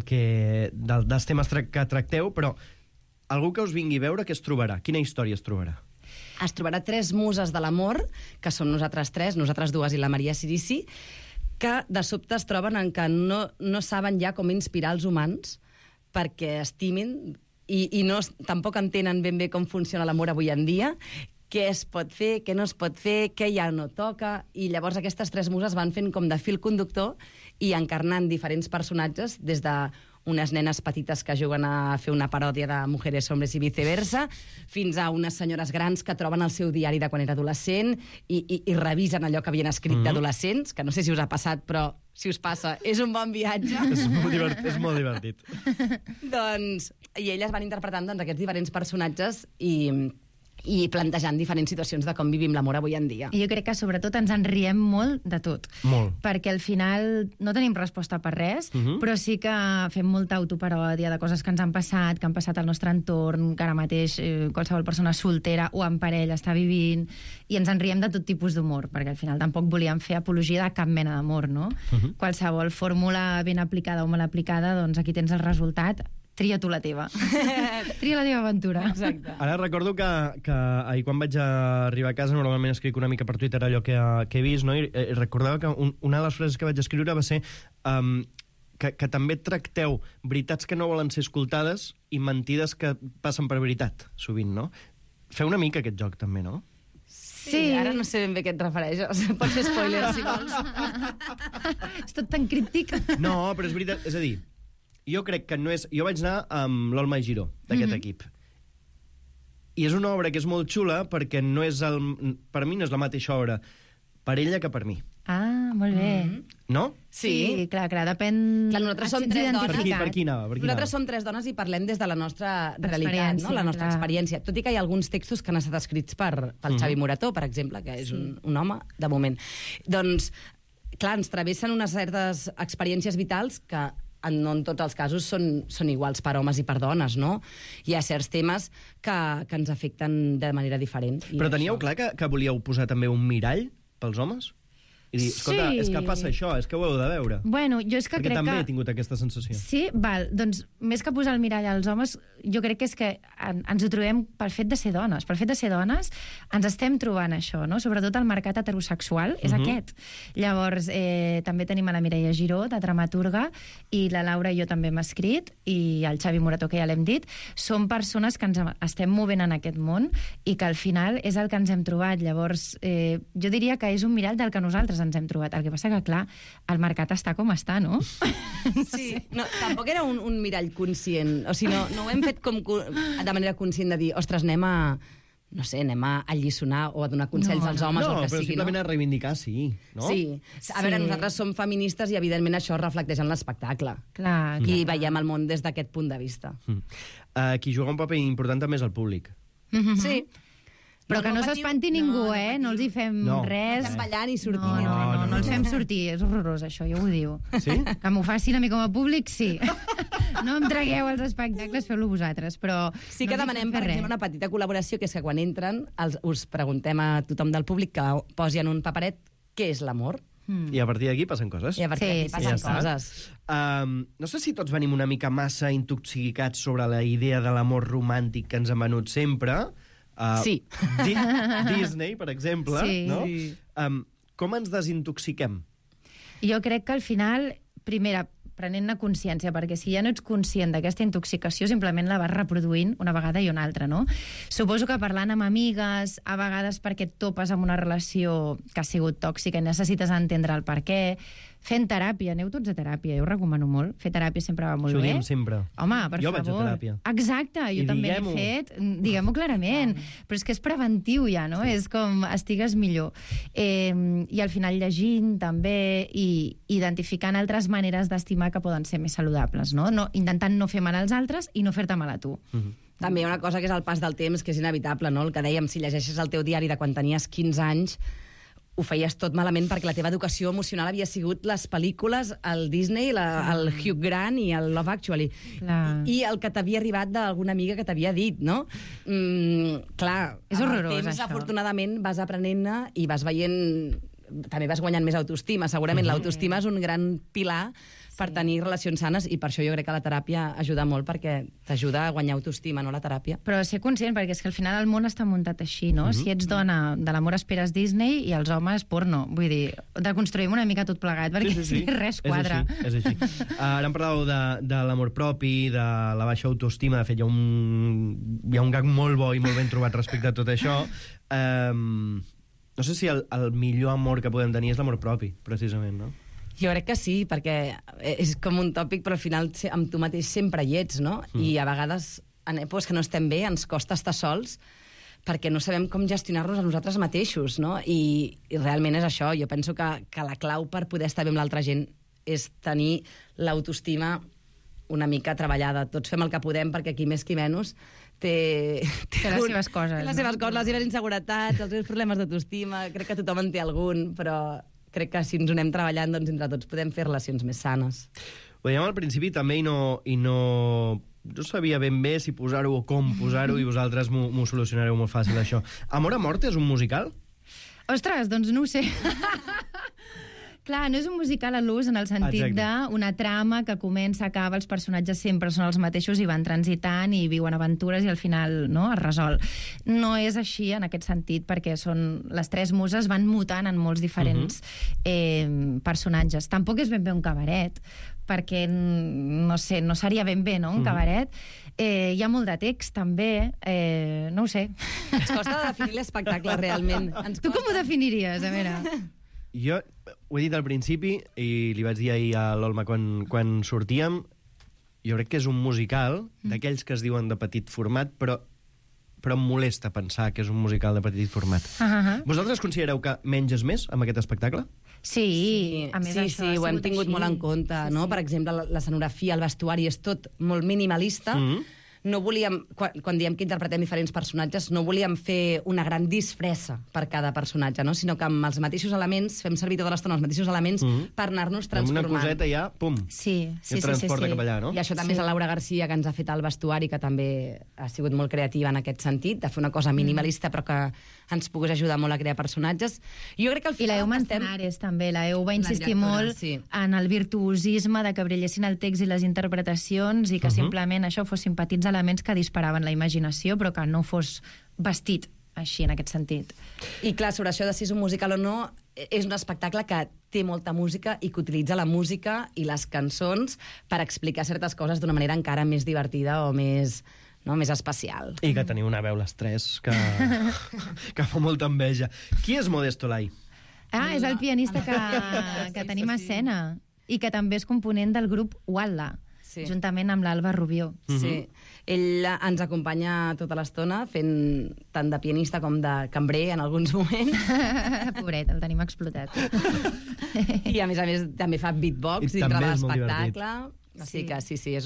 dels temes que tracteu, però algú que us vingui a veure, què es trobarà? Quina història es trobarà? Es trobarà 3 muses de l'amor, que són nosaltres 3, nosaltres 2 i la Maria Sirici, que de sobte es troben en que no saben ja com inspirar els humans perquè estimin i tampoc entenen ben bé com funciona l'amor avui en dia, què es pot fer, què no es pot fer, què ja no toca, i llavors aquestes 3 muses van fent com de fil conductor i encarnant diferents personatges, des de unes nenes petites que juguen a fer una paròdia de Mujeres, Hombres i viceversa, fins a unes senyores grans que troben el seu diari de quan era adolescent i revisen allò que havien escrit d'adolescents, que no sé si us ha passat, però si us passa, és un bon viatge. És molt divertit. Doncs, i elles van interpretant aquests diferents personatges i plantejant diferents situacions de com vivim l'amor avui en dia. I jo crec que sobretot ens en riem molt de tot. Molt. Perquè al final no tenim resposta per res, però sí que fem molta autoparòdia de coses que ens han passat, que han passat al nostre entorn, que ara mateix qualsevol persona soltera o en parella està vivint, i ens en riem de tot tipus d'humor, perquè al final tampoc volíem fer apologia de cap mena d'amor, no? Qualsevol fórmula ben aplicada o mal aplicada, doncs aquí tens el resultat. Tria tu la teva. Tria la teva aventura. Exacte. Ara recordo que ahir quan vaig arribar a casa normalment escric una mica per Twitter allò que he vist, no? I recordava que una de les frases que vaig escriure va ser que també tracteu veritats que no volen ser escoltades i mentides que passen per veritat, sovint, no? Feu una mica aquest joc també, no? Sí, ara no sé ben bé què et refereixes. Pots fer spoilers, si vols. És tot tan críptic. No, però és veritat, és a dir, jo crec que no és... Jo vaig anar amb l'Olma i Giró, d'aquest equip. I és una obra que és molt xula perquè no és per mi no és la mateixa obra per ella que per mi. Ah, molt bé. No? Sí, clar, depèn... Clar, nosaltres som 3 dones. Per qui anava? Nosaltres som 3 dones i parlem des de la nostra realitat, no? La nostra experiència. Tot i que hi ha alguns textos que han estat escrits pel Xavi Morató, per exemple, que és un home, de moment. Doncs, clar, ens travessen unes certes experiències vitals que no en tots els casos són iguals per homes i per dones, no? Hi ha certs temes que ens afecten de manera diferent. Però teníeu clar que volíeu posar també un mirall pels homes? I dir, escolta, és que passa això, és que ho heu de veure. Bueno, jo és que crec que... Perquè també he tingut aquesta sensació. Sí? Val, doncs més que posar el mirall als homes, jo crec que és que ens ho trobem pel fet de ser dones. Pel fet de ser dones ens estem trobant això, no? Sobretot el mercat heterosexual és aquest. Llavors, també tenim a la Mireia Giró, de dramaturga, i la Laura i jo també hem escrit, i el Xavi Morató, que ja l'hem dit. Són persones que ens estem movent en aquest món i que al final és el que ens hem trobat. Llavors, jo diria que és un mirall del que nosaltres ens hem trobat. El que passa que, clar, el mercat està com està, no? Sí, no, tampoc era un mirall conscient. O sigui, no ho hem fet com de manera conscient de dir, ostres, anem a alliçonar o a donar consells als homes o el que però sigui, simplement a reivindicar, sí. No? Sí. A veure, nosaltres som feministes i, evidentment, això es reflecteix en l'espectacle. Clar. I veiem el món des d'aquest punt de vista. Qui juga un paper important també és el públic. Sí. Però que no s'espanti ningú, no els hi fem res. No estem ballant i sortint. No els fem sortir, és horrorós això, ja ho diu. Sí? Que m'ho facin a mi com a públic, sí. No em tragueu els espectacles, feu-lo vosaltres, però... Sí que demanem, per exemple, una petita col·laboració, que és que quan entren us preguntem a tothom del públic que posi en un paperet què és l'amor. I a partir d'aquí passen coses. I a partir d'aquí passen coses. No sé si tots venim una mica massa intoxicats sobre la idea de l'amor romàntic que ens han venut sempre. Sí. Disney, per exemple. Sí. No? Com ens desintoxiquem? Jo crec que al final, primera, prenent-ne consciència, perquè si ja no ets conscient d'aquesta intoxicació, simplement la vas reproduint una vegada i una altra, no? Suposo que parlant amb amigues, a vegades perquè et topes amb una relació que ha sigut tòxica i necessites entendre el per què, fent teràpia, aneu tots a teràpia, jo ho recomano molt, fer teràpia sempre va molt bé. Això ho diem sempre. Home, per jo favor. vaig a teràpia. Exacte, jo també l'he fet, diguem-ho clarament, però és que és preventiu ja, no? És com estigues millor. I al final llegint també i identificant altres maneres d'estimar que poden ser més saludables, no? Intentant no fer mal als altres i no fer-te mal a tu. També hi ha una cosa que és el pas del temps, que és inevitable, no? El que dèiem, si llegeixes el teu diari de quan tenies 15 anys, ho feies tot malament perquè la teva educació emocional havia sigut les pel·lícules, el Disney, el Hugh Grant i el Love Actually. I el que t'havia arribat d'alguna amiga que t'havia dit, no? Clar, és horrorós, temps, això. afortunadament, vas aprenent-ne i vas veient... També vas guanyant més autoestima. Segurament l'autoestima és un gran pilar per tenir relacions sanes i per això jo crec que la teràpia ajuda molt perquè t'ajuda a guanyar autoestima, no la teràpia. Però ser conscient, perquè és que al final el món està muntat així, no? Si ets dona, de l'amor esperes Disney i els homes porno. Vull dir, deconstruïm una mica tot plegat, perquè si res quadra. És així. Ara em parlàveu de l'amor propi, de la baixa autoestima. De fet, hi ha un gag molt bo i molt ben trobat respecte a tot això. No sé si el millor amor que podem tenir és l'amor propi, precisament, no? Jo crec que sí, perquè és com un tòpic, però al final amb tu mateix sempre hi ets, no? I a vegades, en èpoques que no estem bé, ens costa estar sols perquè no sabem com gestionar-nos a nosaltres mateixos, no? I realment és això. Jo penso que la clau per poder estar bé amb l'altra gent és tenir l'autoestima una mica treballada. Tots fem el que podem perquè qui més qui menys té les seves coses. Té les seves coses, les seves inseguretats, els seus problemes d'autoestima. Crec que tothom en té algun, però crec que si ens ho anem treballant, doncs entre tots podem fer relacions més sanes. Ho dèiem al principi també i no sabia ben bé si posar-ho o com posar-ho i vosaltres m'ho solucionareu molt fàcil, això. Amor a mort és un musical? Ostres, doncs no ho sé. Clar, no és un musical a l'ús en el sentit d'una trama que comença, acaba, els personatges sempre són els mateixos i van transitant i viuen aventures i al final es resol. No és així en aquest sentit perquè les tres muses van mutant en molts diferents personatges. Tampoc és ben bé un cabaret, perquè, no sé, no seria ben bé, no?, un cabaret. Hi ha molt de text, també. No ho sé. Ens costa definir l'espectacle, realment. Tu com ho definiries, a veure? Jo ho he dit al principi i li vaig dir ahir a l'Olma quan sortíem, jo crec que és un musical d'aquells que es diuen de petit format, però em molesta pensar que és un musical de petit format. Vosaltres considereu que menys és més amb aquest espectacle? Sí, a més això ho hem tingut molt en compte, no? Per exemple, l'escenografia, el vestuari és tot molt minimalista. No volíem, quan diem que interpretem diferents personatges, no volíem fer una gran disfressa per cada personatge, no? Sinó que amb els mateixos elements, fem servir tota l'estona els mateixos elements per anar-nos transformant. Amb una coseta ja, pum, sí. transporta cap allà, no? I això també és la Laura Garcia, que ens ha fet el vestuari, que també ha sigut molt creativa en aquest sentit, de fer una cosa minimalista però que ens pogués ajudar molt a crear personatges. Jo crec que al final... I la Euma Manzanares, també. La Euma va insistir molt en el virtuosisme de que brillessin el text i les interpretacions i que simplement això fossin petits elements que disparaven la imaginació, però que no fos vestit així, en aquest sentit. I clar, sobre això de si és un musical o no, és un espectacle que té molta música i que utilitza la música i les cançons per explicar certes coses d'una manera encara més divertida o més especial. I que teniu una veu les tres que fa molta enveja. Qui és Modesto Lai? Ah, és el pianista que tenim a escena i que també és component del grup Walla, juntament amb l'Alba Rubió. Sí, ell ens acompanya tota l'estona fent tant de pianista com de cambrer en alguns moments. Pobret, el tenim explotat. I a més també fa beatbox dintre de l'espectacle. Així que sí, és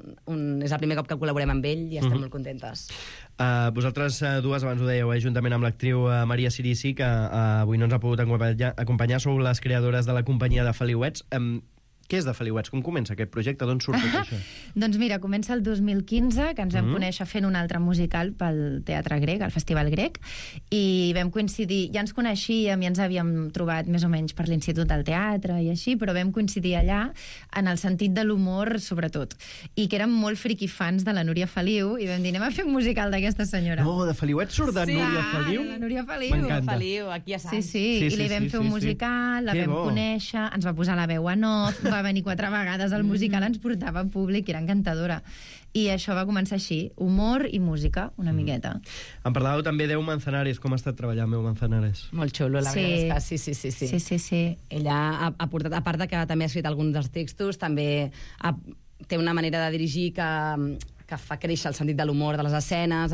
el primer cop que col·laborem amb ell i estem molt contentes. Vosaltres dues, abans ho dèieu, juntament amb l'actriu Maria Cirici, que avui no ens ha pogut acompanyar, sou les creadores de la companyia de Feliuets. Què és de Feliuets? Com comença aquest projecte? D'on surt tot això? Doncs mira, comença el 2015, que ens vam conèixer fent un altre musical pel Teatre Grec, al Festival Grec, i vam coincidir, ja ens coneixíem i ens havíem trobat més o menys per l'Institut del Teatre i així, però vam coincidir allà en el sentit de l'humor, sobretot, i que érem molt friqui fans de la Núria Feliu, i vam dir, anem a fer un musical d'aquesta senyora. No, de Feliuets surt de Núria Feliu? Sí, la Núria Feliu. M'encanta. Aquí a Sants. Sí, i li vam fer un musical, la vam conèixer, ens va posar la veu en off, va venir 4 vegades al musical, ens portava públic, era encantadora. I això va començar així, humor i música, una miqueta. Em parlàveu també d'Eu Manzanares, com ha estat treballar ambEu Manzanares? Molt xulo, la veritat és que sí. Ella ha portat, a part que també ha escrit alguns dels textos, també té una manera de dirigir que fa créixer el sentit de l'humor de les escenes,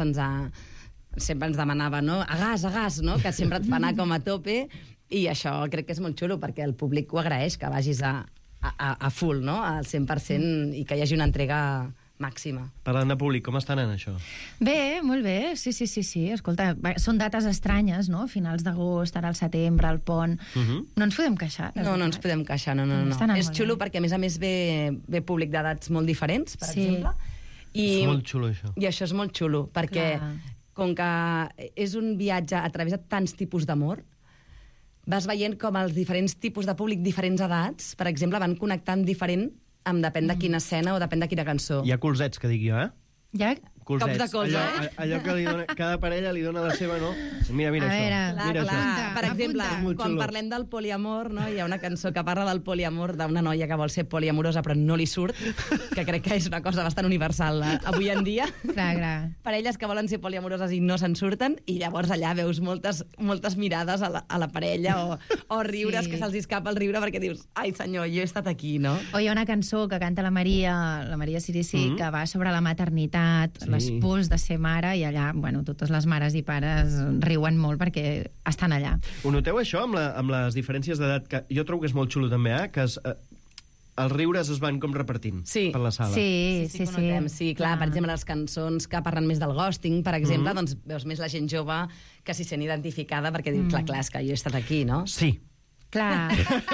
sempre ens demanava, no? A gas, no? Que sempre et fa anar com a tope, i això crec que és molt xulo, perquè el públic ho agraeix, que vagis a full, no? Al 100%, i que hi hagi una entrega màxima. Parlant de públic, com estan en això? Bé, molt bé, sí. Escolta, són dates estranyes, no? Finals d'agost, ara al setembre, al pont. No ens podem queixar. No ens podem queixar, no. És xulo perquè, a més, ve públic d'edats molt diferents, per exemple. És molt xulo, això. I això és molt xulo, perquè com que és un viatge a través de tants tipus d'amor, vas veient com els diferents tipus de públic, diferents edats, per exemple, van connectant diferent amb depèn de quina escena o depèn de quina cançó. Hi ha colzets, que dic jo, Ja? Cops de colze, allò que cada parella li dona la seva, no? Mira això. Clar. Per exemple, quan parlem del poliamor, no? Hi ha una cançó que parla del poliamor d'una noia que vol ser poliamorosa però no li surt, que crec que és una cosa bastant universal avui en dia. Clar. Parelles que volen ser poliamoroses i no se'n surten, i llavors allà veus moltes mirades a la parella o riures, que se'ls escapa el riure perquè dius, ai senyor, jo he estat aquí, no? O hi ha una cançó que canta la Maria Cirici, que va sobre la maternitat, les pors de ser mare, i allà, bueno, totes les mares i pares riuen molt perquè estan allà. Ho noteu, això, amb les diferències d'edat? Que jo trobo que és molt xulo, també, que els riures es van com repartint per la sala. Sí, clar, per exemple, les cançons que parlen més del ghosting, per exemple, doncs veus més la gent jove que s'hi sent identificada perquè diu, clar, és que jo he estat aquí, no? Sí. Clar.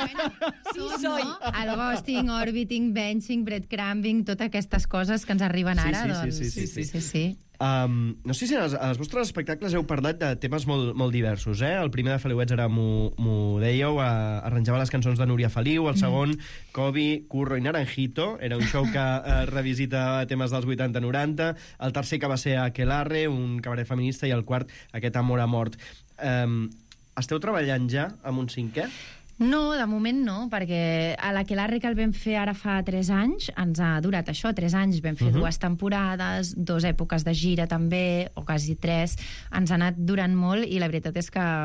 Sí, soy. El ghosting, orbiting, benching, breadcrumbing, totes aquestes coses que ens arriben ara, doncs... Sí. No sé si en els vostres espectacles heu parlat de temes molt diversos, El primer de Feliuets era, m'ho dèieu, arranjava les cançons de Núria Feliu, el segon, Kobe, Curro i Naranjito, era un show que revisita temes dels 80-90, el tercer que va ser Aquelarre, un cabaret feminista, i el quart, aquest Amor a mort. Esteu treballant ja amb un cinquè? No, de moment no, perquè a l'Aquelarre que el vam fer ara fa 3 anys, ens ha durat això, 3 anys, vam fer 2 temporades, 2 èpoques de gira també, o quasi 3, ens ha anat durant molt, i la veritat és que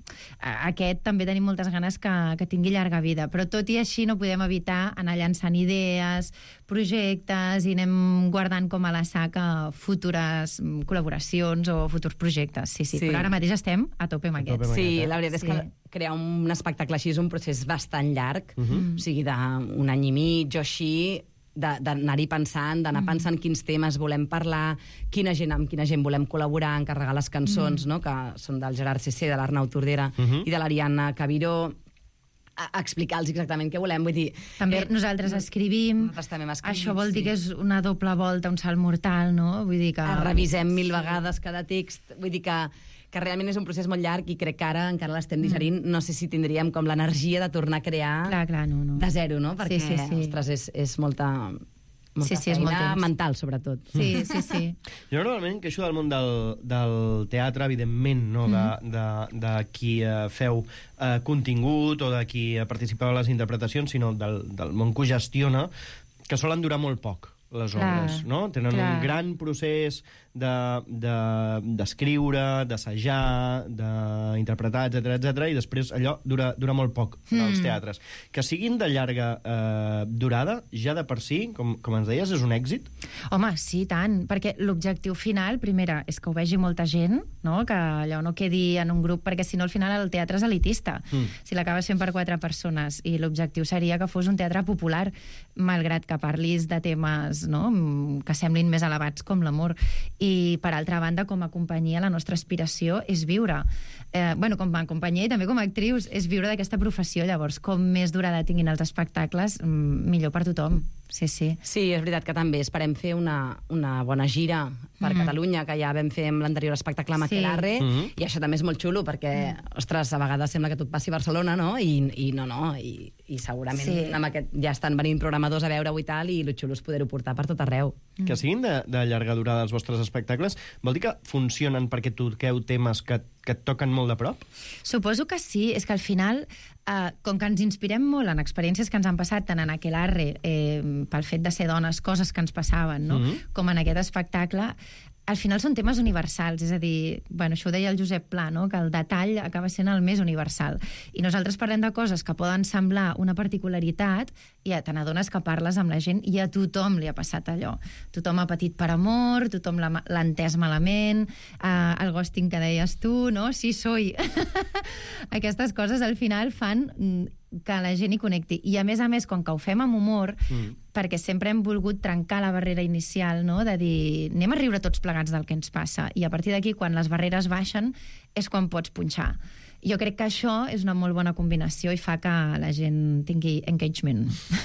aquest també tenim moltes ganes que tingui llarga vida, però tot i així no podem evitar anar llançant idees, projectes, i anem guardant com a la saca futures col·laboracions o futurs projectes, sí, però ara mateix estem a tope amb aquest. Sí, la veritat és que crear un espectacle així és un procés bastant llarg, o sigui, d'un any i mig o així, d'anar-hi pensant, d'anar pensant quins temes volem parlar, amb quina gent volem col·laborar, encarregar les cançons, no? Que són del Gerard Cessé, de l'Arnau Tordera i de l'Ariadna Cabiró, explicar-los exactament què volem, vull dir... També nosaltres escrivim, això vol dir que és una doble volta, un salt mortal, no? Vull dir que... Revisem 1000 vegades cada text, vull dir que realment és un procés molt llarg, i crec que ara encara l'estem digerint, no sé si tindríem com l'energia de tornar a crear de zero, no? Perquè, ostres, és molta feina mental, sobretot. Sí. Jo normalment queixo del món del teatre, evidentment, no? De qui feu contingut o de qui participeu a les interpretacions, sinó del món que ho gestiona, que solen durar molt poc. les obres, no? Tenen un gran procés d'escriure, d'assajar, d'interpretar, etc, i després allò dura molt poc als teatres. Que siguin de llarga durada, ja de per si, com ens deies, és un èxit? Home, sí, tant, perquè l'objectiu final, primera, és que ho vegi molta gent, no? Que allò no quedi en un grup, perquè si no al final el teatre és elitista. Si l'acabes fent per 4 persones, i l'objectiu seria que fos un teatre popular, malgrat que parlis de temes, no?, que semblin més elevats com l'amor. I, per altra banda, com a companyia, la nostra aspiració és viure. Com a companyia i també com a actrius, és viure d'aquesta professió. Llavors, com més durada tinguin els espectacles, millor per tothom. Sí, sí. Sí, és veritat que també esperem fer una bona gira per Catalunya, que ja vam fer amb l'anterior espectacle amb Aquelarre, i això també és molt xulo, perquè, ostres, a vegades sembla que tot passi a Barcelona, no? I segurament amb aquest ja estan venint programadors a veure-ho i tal, i el xulo és poder-ho portar per tot arreu. Que siguin de llarga durada els vostres espectacles, vol dir que funcionen perquè toqueu temes que et toquen molt de prop? Suposo que sí. És que al final, com que ens inspirem molt en experiències que ens han passat tant en Aquelarre, pel fet de ser dones, coses que ens passaven, no? Com en aquest espectacle, al final són temes universals, és a dir, això ho deia el Josep Pla, no? Que el detall acaba sent el més universal. I nosaltres parlem de coses que poden semblar una particularitat i te n'adones que parles amb la gent i a tothom li ha passat allò. Tothom ha patit per amor, tothom l'ha entès malament, el ghosting que deies tu, no? Sí, soy. Aquestes coses al final fan que la gent hi connecti. I a més, com que ho fem amb humor, perquè sempre hem volgut trencar la barrera inicial, no? De dir, anem a riure tots plegats del que ens passa. I a partir d'aquí, quan les barreres baixen, és quan pots punxar. Jo crec que això és una molt bona combinació i fa que la gent tingui engagement.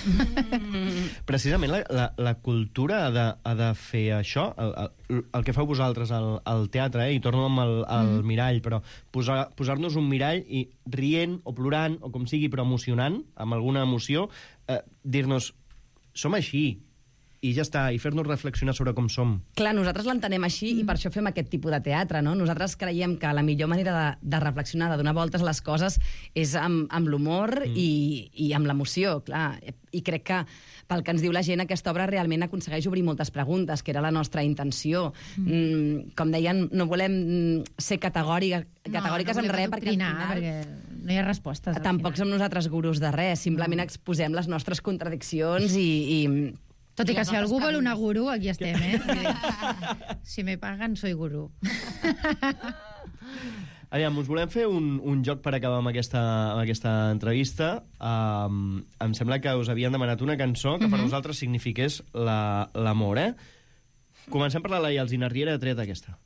Precisament la cultura ha de fer això, el que feu vosaltres al teatre, i torno amb el mirall, però posar-nos un mirall i rient o plorant, o com sigui, però emocionant, amb alguna emoció, dir-nos, som així, i ja està, i fer-nos reflexionar sobre com som. Clar, nosaltres l'entenem així i per això fem aquest tipus de teatre, no? Nosaltres creiem que la millor manera de reflexionar, de donar voltes a les coses, és amb l'humor i amb l'emoció, clar. I crec que pel que ens diu la gent, aquesta obra realment aconsegueix obrir moltes preguntes, que era la nostra intenció. Com deien, no volem ser categòriques en res, perquè al final no hi ha respostes. Tampoc som nosaltres gurus de res, simplement exposem les nostres contradiccions i tot i que si algú vol una gurú, aquí estem, Si me paguen, soy gurú. Aviam, us volem fer un joc per acabar amb aquesta entrevista. Em sembla que us havien demanat una cançó que per vosaltres signifiqués l'amor, Comencem per la Laia Alsina Riera, tret aquesta.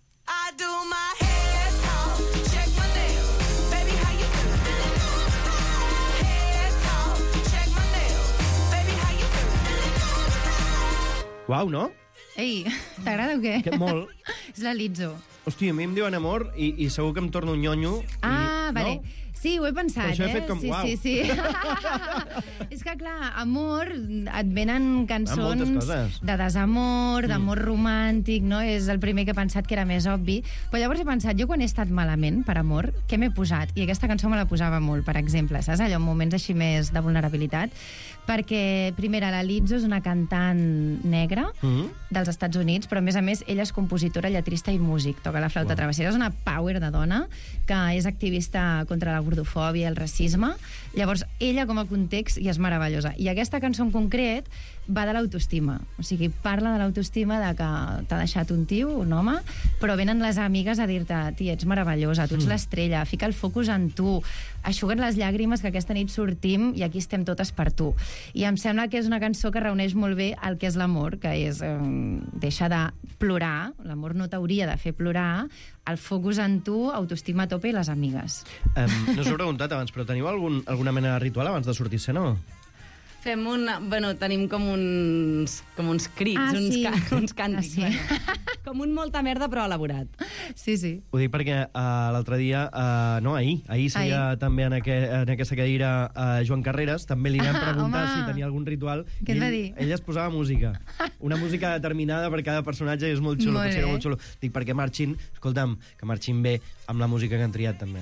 Uau, no? Ei, t'agrada o què? Que molt. És la Lizzo. Hòstia, a mi em diuen amor i segur que em torno un nyonyo. Vale. Sí, ho he pensat, Per això he fet com, uau. Sí. És que, clar, amor, et venen cançons de desamor, d'amor romàntic, no? És el primer que he pensat que era més obvi. Però llavors he pensat, jo quan he estat malament per amor, què m'he posat? I aquesta cançó me la posava molt, per exemple, saps? Allò en moments així més de vulnerabilitat. Perquè, primera, la Lizzo és una cantant negra dels Estats Units, però, a més, ella és compositora, lletrista i músic. Toca la flauta travessera. És una power de dona que és activista contra la gordofòbia i el racisme. Llavors, ella, com a context, ja és meravellosa. I aquesta cançó en concret va de l'autoestima. O sigui, parla de l'autoestima de que t'ha deixat un tio, un home, però venen les amigues a dir-te, tia, ets meravellosa, tu ets l'estrella, fica el focus en tu, eixuga't les llàgrimes que aquesta nit sortim i aquí estem totes per tu. I em sembla que és una cançó que reuneix molt bé el que és l'amor, que és deixa de plorar, l'amor no t'hauria de fer plorar, el focus en tu, autoestima a tope i les amigues. No us ho he preguntat abans, però teniu alguna mena de ritual abans de sortir a escena? Fem tenim com uns crits, uns càntics. Com un molta merda, però elaborat. Sí. Ho dic perquè l'altre dia, ahir seia també en aquesta cadira Joan Carreras, també li vam preguntar si tenia algun ritual. Què et va dir? Ell es posava música. Una música determinada per cada personatge, és molt xulo, potser era molt xulo. Dic, perquè marxin, escolta'm, que marxin bé amb la música que han triat, també.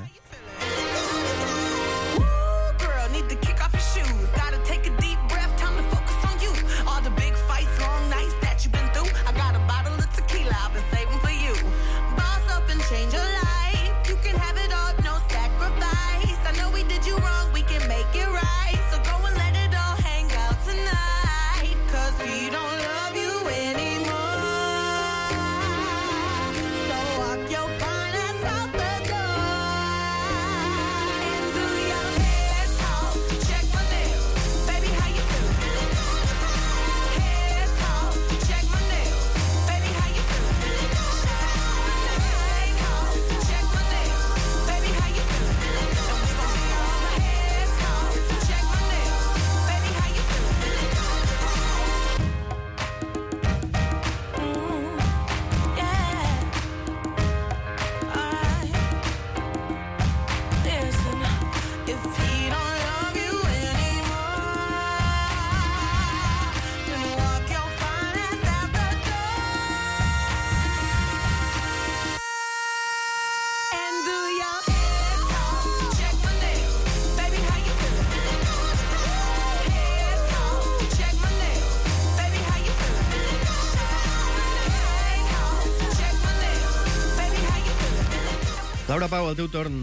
Laura Pau, el teu torn.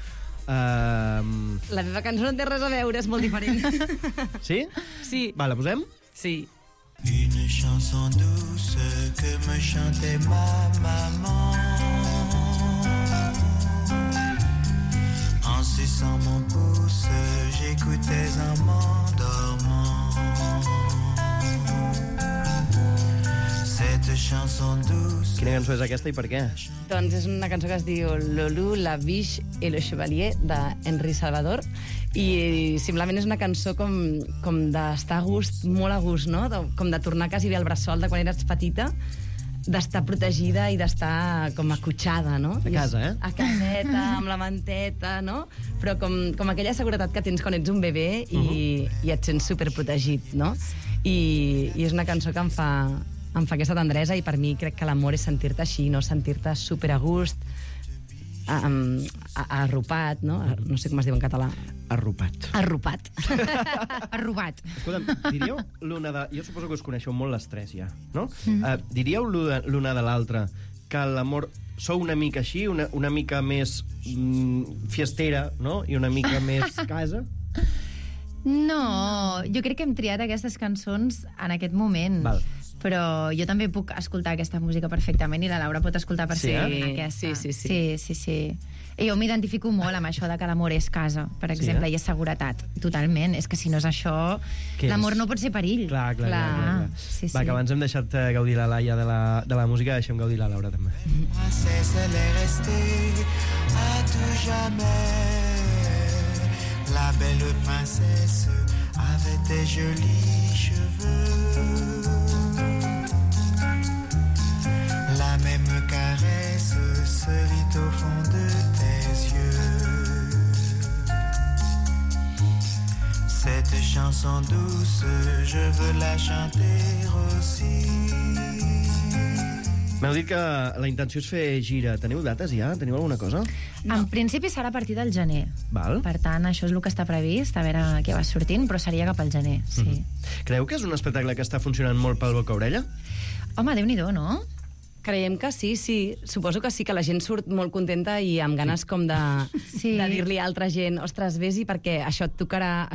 La meva cançó no té res a veure, és molt diferent. Sí? Sí. Va, la posem? Sí. Une chanson douce que me chantait ma maman En suçant mon pouce, j'écoutais en m'endormant Cette chanson douce Quina cançó és aquesta i per què? Doncs és una cançó que es diu Lolo, la Biche et le Chevalier d'Henri Salvador i simplement és una cançó com d'estar a gust, molt a gust, no? Com de tornar quasi bé al bressol de quan eres petita, d'estar protegida i d'estar com acotxada, no? A casa, eh? A caseta, amb la manteta, no? Però com aquella seguretat que tens quan ets un bebè i et sents superprotegit, no? I és una cançó que em fa aquesta tendresa i per mi crec que l'amor és sentir-te així, no? Sentir-te super a gust, arropat, no? No sé com es diu en català. Arropat. Arropat. Arrobat. Escolta'm, diríeu l'una de... Jo suposo que us coneixeu molt les tres ja, no? Diríeu l'una de l'altra que l'amor... Sou una mica així, una mica més fiestera, no? I una mica més casa? No, jo crec que hem triat aquestes cançons en aquest moment. Val. Però jo també puc escoltar aquesta música perfectament i la Laura pot escoltar perfectament aquesta. Sí. I jo m'identifico molt amb això de que l'amor és casa, per exemple, i és seguretat. Totalment. És que si no és això, l'amor no pot ser perill. Clar. Sí. Va, que abans hem deixat gaudir la Laia de la música, deixem gaudir la Laura també. Princesse, elle est restée à tout jamais La belle princesse avait des jolis cheveux La même caresse se vit au fond de tes yeux Cette chanson douce, je veux la chanter aussi M'heu dit que la intenció és fer gira. Teniu dates ja? Teniu alguna cosa? No. En principi serà a partir del gener. Val. Per tant, això és el que està previst, a veure què va sortint, però seria cap al gener, sí. Creu que és un espectacle que està funcionant molt pel boca-orella? Home, Déu-n'hi-do, no? Creiem que sí. Suposo que sí, que la gent surt molt contenta i amb ganes com de dir-li a altra gent ostres, vés-hi perquè això et tocarà.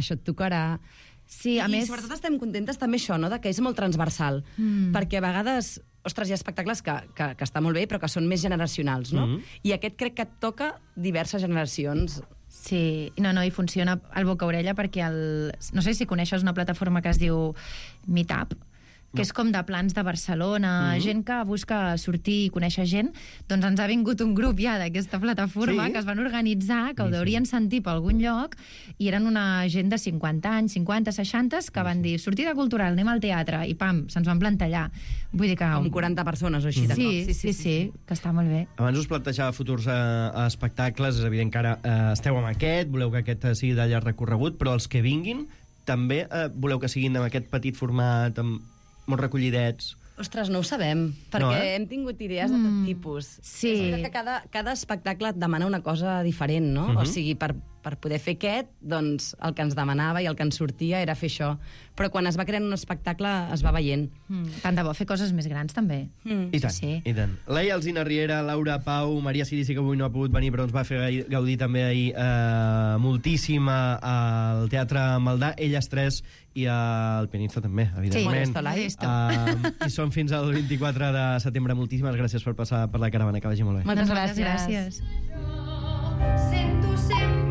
Sí, a més... I sobretot estem contentes també això, no?, de que és molt transversal, perquè a vegades, ostres, hi ha espectacles que està molt bé, però que són més generacionals, no? I aquest crec que et toca diverses generacions. Sí, no, i funciona al boca-orella perquè no sé si coneixes una plataforma que es diu Meetup, que és com de plans de Barcelona, gent que busca sortir i conèixer gent, doncs ens ha vingut un grup ja d'aquesta plataforma que es van organitzar, que ho deurien sentir per algun lloc, i eren una gent de 50 anys, 50, 60, que van dir, sortida cultural, anem al teatre, i pam, se'ns van plantar allà. Vull dir que... Com 40 persones o així. Sí, que està molt bé. Abans us plantejava futurs espectacles, és evident que ara esteu amb aquest, voleu que aquest sigui de llarg recorregut, però els que vinguin també voleu que siguin amb aquest petit format, amb molt recollidets. Ostres, no ho sabem, perquè hem tingut idees de tot tipus. Sí. És veritat que cada espectacle et demana una cosa diferent, no? O sigui, per poder fer aquest, doncs el que ens demanava i el que ens sortia era fer això. Però quan es va creant un espectacle es va veient. Tant de bo fer coses més grans, també. I tant, i tant. Laia Alsina Riera, Laura Pau, Maria Cirici, que avui no ha pogut venir, però ens va fer gaudir també ahir moltíssim al Teatre Maldà, elles tres, i el pianista també, evidentment. I som fins al 24 de setembre. Moltíssimes gràcies per passar per la caravana, que vagi molt bé. Moltes gràcies. Sento sempre